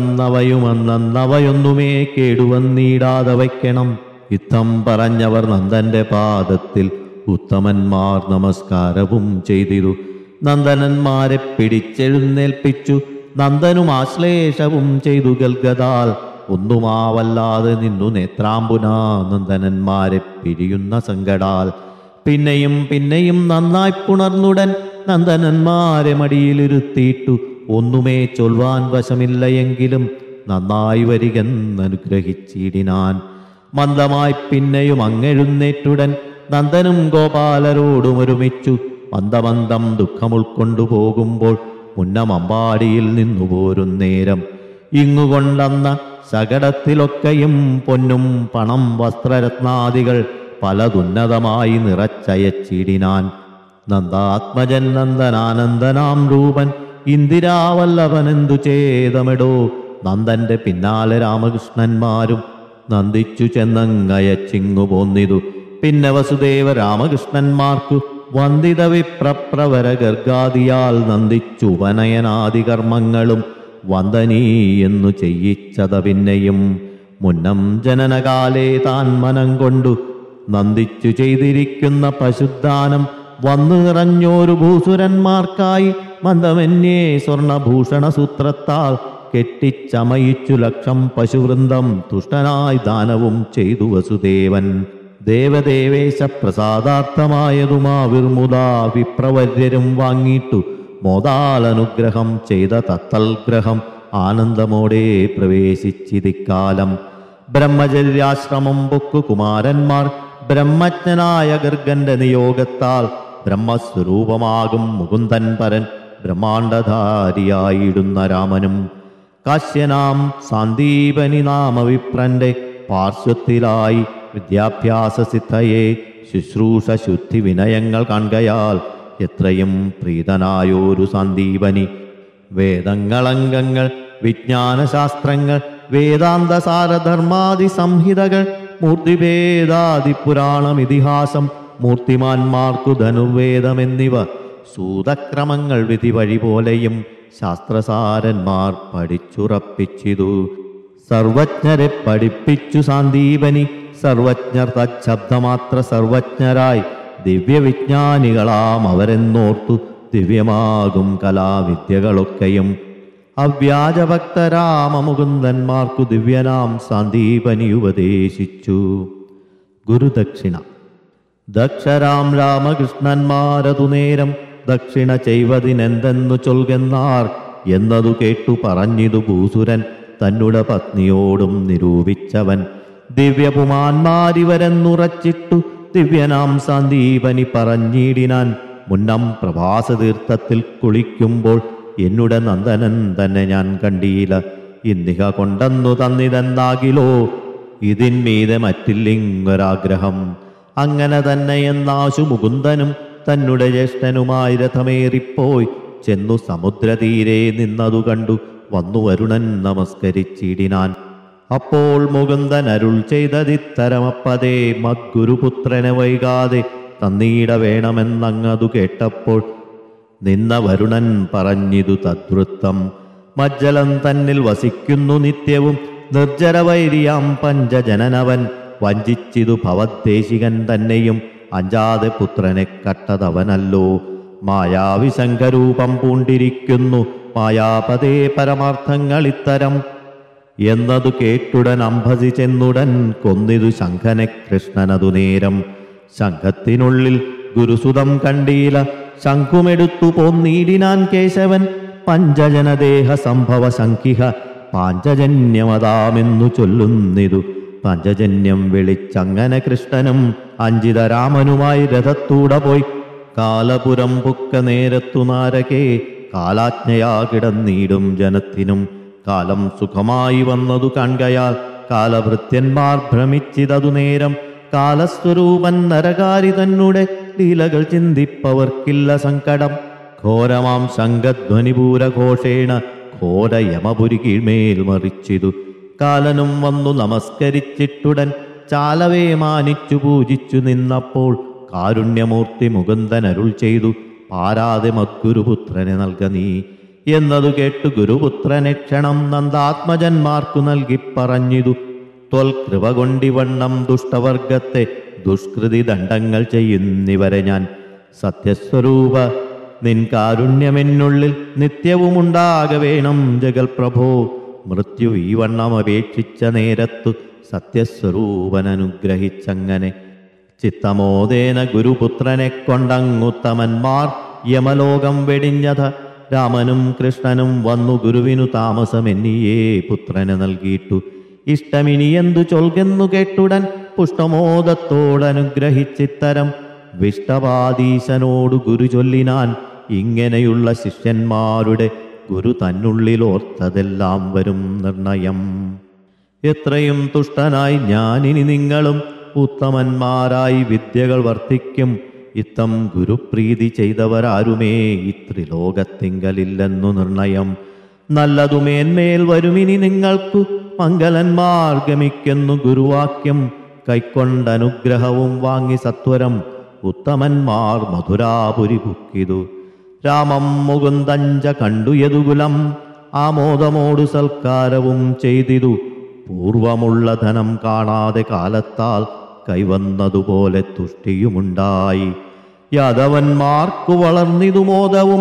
തന്നവയുമെന്നവയൊന്നുമേ കേടുവന്നിടാതെ വയ്ക്കണം. യുദ്ധം പറഞ്ഞവർ നന്ദന്റെ പാദത്തിൽ ഉത്തമന്മാർ നമസ്കാരവും ചെയ്തിരു. നന്ദനന്മാരെ പിടിച്ചെഴുന്നേൽപ്പിച്ചു, നന്ദനും ആശ്ലേഷവും ചെയ്തു ഗൽഗതാൽ. ഒന്നുമാവല്ലാതെ നിന്നു നേത്രാംബുന നന്ദനന്മാരെ പിരിയുന്ന സങ്കടാൽ. പിന്നെയും പിന്നെയും നന്നായി പുണർന്നുടൻ നന്ദനന്മാരെ മടിയിലിരുത്തിയിട്ടു. ഒന്നുമേ ചൊൽവാൻ വശമില്ല എങ്കിലും നന്നായി വരികെന്നനുഗ്രഹിച്ചിടിനാൻ. മന്ദമായി പിന്നെയും അങ്ങെഴുന്നേറ്റുടൻ നന്ദനും ഗോപാലരോടും ഒരുമിച്ചു. മന്ദമന്ദം ദുഃഖം ഉൾക്കൊണ്ടു പോകുമ്പോൾ മുന്നമമ്പാടിയിൽ നിന്നു പോരും നേരം. ഇങ്ങുകൊണ്ടന്ന ശകടത്തിലൊക്കെയും പൊന്നും പണം വസ്ത്രരത്നാദികൾ പലതുന്നതമായി നിറച്ചയച്ചിടിനാൻ. നന്ദാത്മജൻ നന്ദനാനന്ദനാം രൂപൻ ഇന്ദിരാവല്ലഭനെന്തു ചേതമെടോ. നന്ദന്റെ പിന്നാലെ രാമകൃഷ്ണന്മാരും നന്ദിച്ചു ചെന്നങ്ങയച്ചിങ്ങു പോന്നിതു. പിന്നെ വസുദേവ രാമകൃഷ്ണന്മാർക്കു വന്ദിത വിപ്രപ്രവര ഗർഗാദിയാൽ നന്ദിച്ചു ഉപനയനാദി കർമ്മങ്ങളും വന്ദനീയെന്നു ചെയ്യിച്ചത. പിന്നെയും മുന്നം ജനനകാലേ താൻ മനം കൊണ്ടു നന്ദിച്ചു ചെയ്തിരിക്കുന്ന പശുദാനം വന്നു നിറഞ്ഞോരു ഭൂസുരന്മാർക്കായി മന്ദമന്യേ സ്വർണഭൂഷണസൂത്രത്താൽ കെട്ടിച്ചമയിച്ചു ലക്ഷം പശുവൃന്ദം തുഷ്ടനായി ദാനവും ചെയ്തു വസുദേവൻ. ദേവദേവേശ പ്രസാദാർത്ഥമായതുമാ വിർമുദാ വിപ്രവര്യരും വാങ്ങിയിട്ടു മോദാലനുഗ്രഹം ചെയ്ത തത്തൽഗ്രഹം ആനന്ദമോടെ പ്രവേശിച്ചിതിക്കാലം. ബ്രഹ്മചര്യാശ്രമം പൊക്കു കുമാരന്മാർ ബ്രഹ്മജ്ഞനായ ഗർഗന്റെ നിയോഗത്താൽ ബ്രഹ്മസ്വരൂപമാകും മുകുന്ദൻ പരൻ ബ്രഹ്മാണ്ഡധാരിയായിടുന്ന രാമനും കാശ്യനാം സാന്ദീപനി നാമവിപ്രന്റെ പാർശ്വത്തിലായി വിദ്യാഭ്യാസ സിദ്ധയെ ശുശ്രൂഷ ശുദ്ധി വിനയങ്ങൾ കാൺകയാൽ എത്രയും പ്രീതനായോരു സാന്ദീപനി. വേദങ്ങളംഗങ്ങൾ വിജ്ഞാനശാസ്ത്രങ്ങൾ വേദാന്തസാരധർമാദി സംഹിതകൾ മൂർത്തിഭേദാദി പുരാണം ഇതിഹാസം മൂർത്തിമാന്മാർക്കു ധനുർവേദമെന്നിവ സൂതക്രമങ്ങൾ വിധി വഴി പോലെയും ശാസ്ത്രസാരന്മാർ പഠിച്ചുറപ്പിച്ചിതു. സർവജ്ഞരെ പഠിപ്പിച്ചു സാന്ദീപനി. സർവജ്ഞർ തച്ഛബ്ദമാത്ര സർവജ്ഞരായി ദിവ്യവിജ്ഞാനികളാം അവരെന്നോർത്തു ദിവ്യമാകും കലാവിദ്യകളൊക്കെയും അവ്യാജഭക്തരാമമുകുന്ദന്മാർക്കു ദിവ്യനാം സാന്ദീപനി ഉപദേശിച്ചു. ഗുരുദക്ഷിണ. ദക്ഷരാം രാമകൃഷ്ണന്മാരതു നേരം ദക്ഷിണ ചെയ്വതിനെന്തെന്നു ചൊൽകെന്നാർ എന്നതു കേട്ടു പറഞ്ഞിതു ഭൂസുരൻ തന്നുടെ പത്നിയോടും നിരൂപിച്ചവൻ. ദിവ്യപുമാന്മാരിവരെന്നുറച്ചിട്ടു ദിവ്യനാം സാന്ദീപനി പറഞ്ഞിടിനാൻ. മുന്നം പ്രഭാസതീർത്ഥത്തിൽ കുളിക്കുമ്പോൾ എന്നുടെ നന്ദനൻ തന്നെ ഞാൻ കണ്ടീല. ഇന്നിഹ കൊണ്ടെന്നു തന്നിതെന്നാകിലോ ഇതിന്മീതെ മറ്റില്ലിങ്ങൊരാഗ്രഹം. അങ്ങനെ തന്നെ എന്നാശു മുകുന്ദനും തന്നുടെ ജ്യേഷ്ഠനുമായി രഥമേറിപ്പോയി ചെന്നു സമുദ്രതീരെ നിന്നതു കണ്ടു വന്നു വരുണൻ നമസ്കരിച്ചിടിനാൻ. അപ്പോൾ മുകുന്ദൻ അരുൾ ചെയ്തതിത്തരമപ്പതേ മദ്ഗുരുപുത്രനെ വൈകാതെ തന്നീട വേണമെന്നങ്ങതു കേട്ടപ്പോൾ നിന്ന വരുണൻ പറഞ്ഞിതു തദ്വൃത്തം. മജ്ജലം തന്നിൽ വസിക്കുന്നു നിത്യവും നിർജ്ജരവൈരിയാം പഞ്ചജനനവൻ വഞ്ചിച്ചിതു ഭവദ്ദേശികൻ തന്നെയും അഞ്ചാതെ പുത്രനെ കട്ടതവനല്ലോ. മായാവിശങ്കരൂപം പൂണ്ടിരിക്കുന്നു മായാപതേ പരമാർത്ഥങ്ങളിത്തരം എന്നതു കേട്ടുടൻ അംഭസി ചെന്നുടൻ കൊന്നിതു ശംഖനെ കൃഷ്ണനതു നേരം. ശംഖത്തിനുള്ളിൽ ഗുരുസുതം കണ്ടീല ശംഖുമെടുത്തു പോന്നീടിനാൻ കേശവൻ. പഞ്ചജനദേഹ സംഭവ ശംഖിഹ പാഞ്ചജന്യമതാമെന്നു ചൊല്ലുന്നിതു. പഞ്ചജന്യം വിളിച്ചങ്ങനെ കൃഷ്ണനും അഞ്ചിതരാമനുമായി രഥത്തൂടെ പോയി കാലപുരം പുക്ക നേരത്തു നാരകേ കാലാജ്ഞയാ കിടന്നീടും ജനത്തിനും. കാലം സുഖമായി വന്നതു കാൺകയാൽ കാലഭൃത്യന്മാർ ഭ്രമിച്ചിതതു നേരം. കാലസ്വരൂപൻ നരകാരി തന്നെ ലീലകൾ ചിന്തിപ്പവർക്കില്ല സങ്കടം. ഘോരമാം ശംഖധ്വനിപൂരഘോഷേണ ഘോര യമപുരി കീഴ്മേൽ മറിച്ചിതു. കാലനും വന്നു നമസ്കരിച്ചിട്ടുടൻ ചാലവേ മാനിച്ചു പൂജിച്ചു നിന്നപ്പോൾ കാരുണ്യമൂർത്തി മുകുന്ദൻ അരുൾ ചെയ്തു, പാരാതെ മദ്ഗുരുപുത്രനെ നൽക നീ എന്നതു കേട്ടു ഗുരുപുത്രനെ ക്ഷണം നന്ദാത്മജന്മാർക്കു നൽകി പറഞ്ഞിതു, ത്വൽ കൃപ കൊണ്ടിവണ്ണം ദുഷ്ടവർഗത്തെ ദുഷ്കൃതി ദണ്ഡങ്ങൾ ചെയ്യുന്നിവരെ ഞാൻ. സത്യസ്വരൂപ നിൻ കാരുണ്യമെന്നുള്ളിൽ നിത്യവുമുണ്ടാകെ വേണം ജഗൽ പ്രഭോ. മൃത്യു ഈ വണ്ണം അപേക്ഷിച്ച നേരത്തു സത്യസ്വരൂപൻ അനുഗ്രഹിച്ചങ്ങനെ ചിത്തമോദേന ഗുരുപുത്രനെ കൊണ്ടങ്ങുത്തമന്മാർ യമലോകം വെടിഞ്ഞത. രാമനും കൃഷ്ണനും വന്നു ഗുരുവിനു താമസമെന്നിയേ പുത്രനെ നൽകിയിട്ടു. ഇഷ്ടമിനി എന്തു ചൊൽകെന്നു കേട്ടുടൻ പുഷ്ടമോദത്തോടനുഗ്രഹിച്ചിത്തരം വിഷ്ടപാദീശനോടു ഗുരു ചൊല്ലിനാൻ, ഇങ്ങനെയുള്ള ശിഷ്യന്മാരുടെ ഗുരു തന്നുള്ളിലോർത്തതെല്ലാം വരും നിർണയം. എത്രയും തുഷ്ടനായി ഞാനിനി നിങ്ങളും ഉത്തമന്മാരായി വിദ്യകൾ വർത്തിക്കും. ഇത്തം ഗുരുപ്രീതി ചെയ്തവരാരുമേ ഈ ത്രിലോകത്തിങ്കലില്ലെന്നു നിർണയം. നല്ലതുമേന്മേൽ വരുമിനി നിങ്ങൾക്കു മംഗലന്മാർ ഗമിക്കുന്നു ഗുരുവാക്യം. കൈക്കൊണ്ടനുഗ്രഹവും വാങ്ങി സത്വരം ഉത്തമന്മാർ മധുരാപുരി പുക്കിതു. രാമം മുകുന്ദഞ്ച കണ്ടു യദുകുലം ആമോദമോടു സൽക്കാരവും ചെയ്തിതു. പൂർവമുള്ള ധനം കാണാതെ കാലത്താൽ കൈവന്നതുപോലെ തുഷ്ടിയുമുണ്ടായി. യാദവന്മാർക്കു വളർന്നിതു മോദവും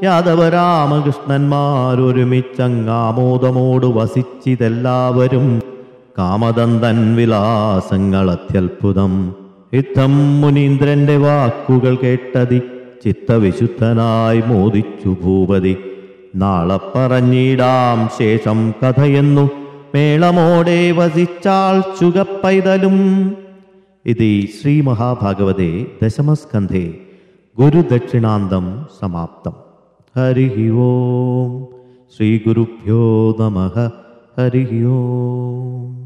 യാദവരാമകൃഷ്ണന്മാരൊരുമിച്ചങ്ങാമോദമോട് വസിച്ചിതെല്ലാവരും. കാമദന്തൻ വിലാസങ്ങൾ അത്യത്ഭുതം. ഇത്തം മുനീന്ദ്രന്റെ വാക്കുകൾ കേട്ടതി ചിത്തവിശുദ്ധനായി മോദിച്ചു ഭൂപതി. നാളെ പറഞ്ഞിടാം ശേഷം കഥയെന്നു മേളമോടെ വസിച്ചാൾ ചുകപ്പൈതലും. ഇതി ശ്രീമഹാഭാഗവതേ ദശമസ്കന്ധേ ഗുരുദക്ഷിണാന്തം സമാപ്തം. ഹരി ഓം. ശ്രീ ഗുരുഭ്യോ നമഃ. ഹരി ഓം.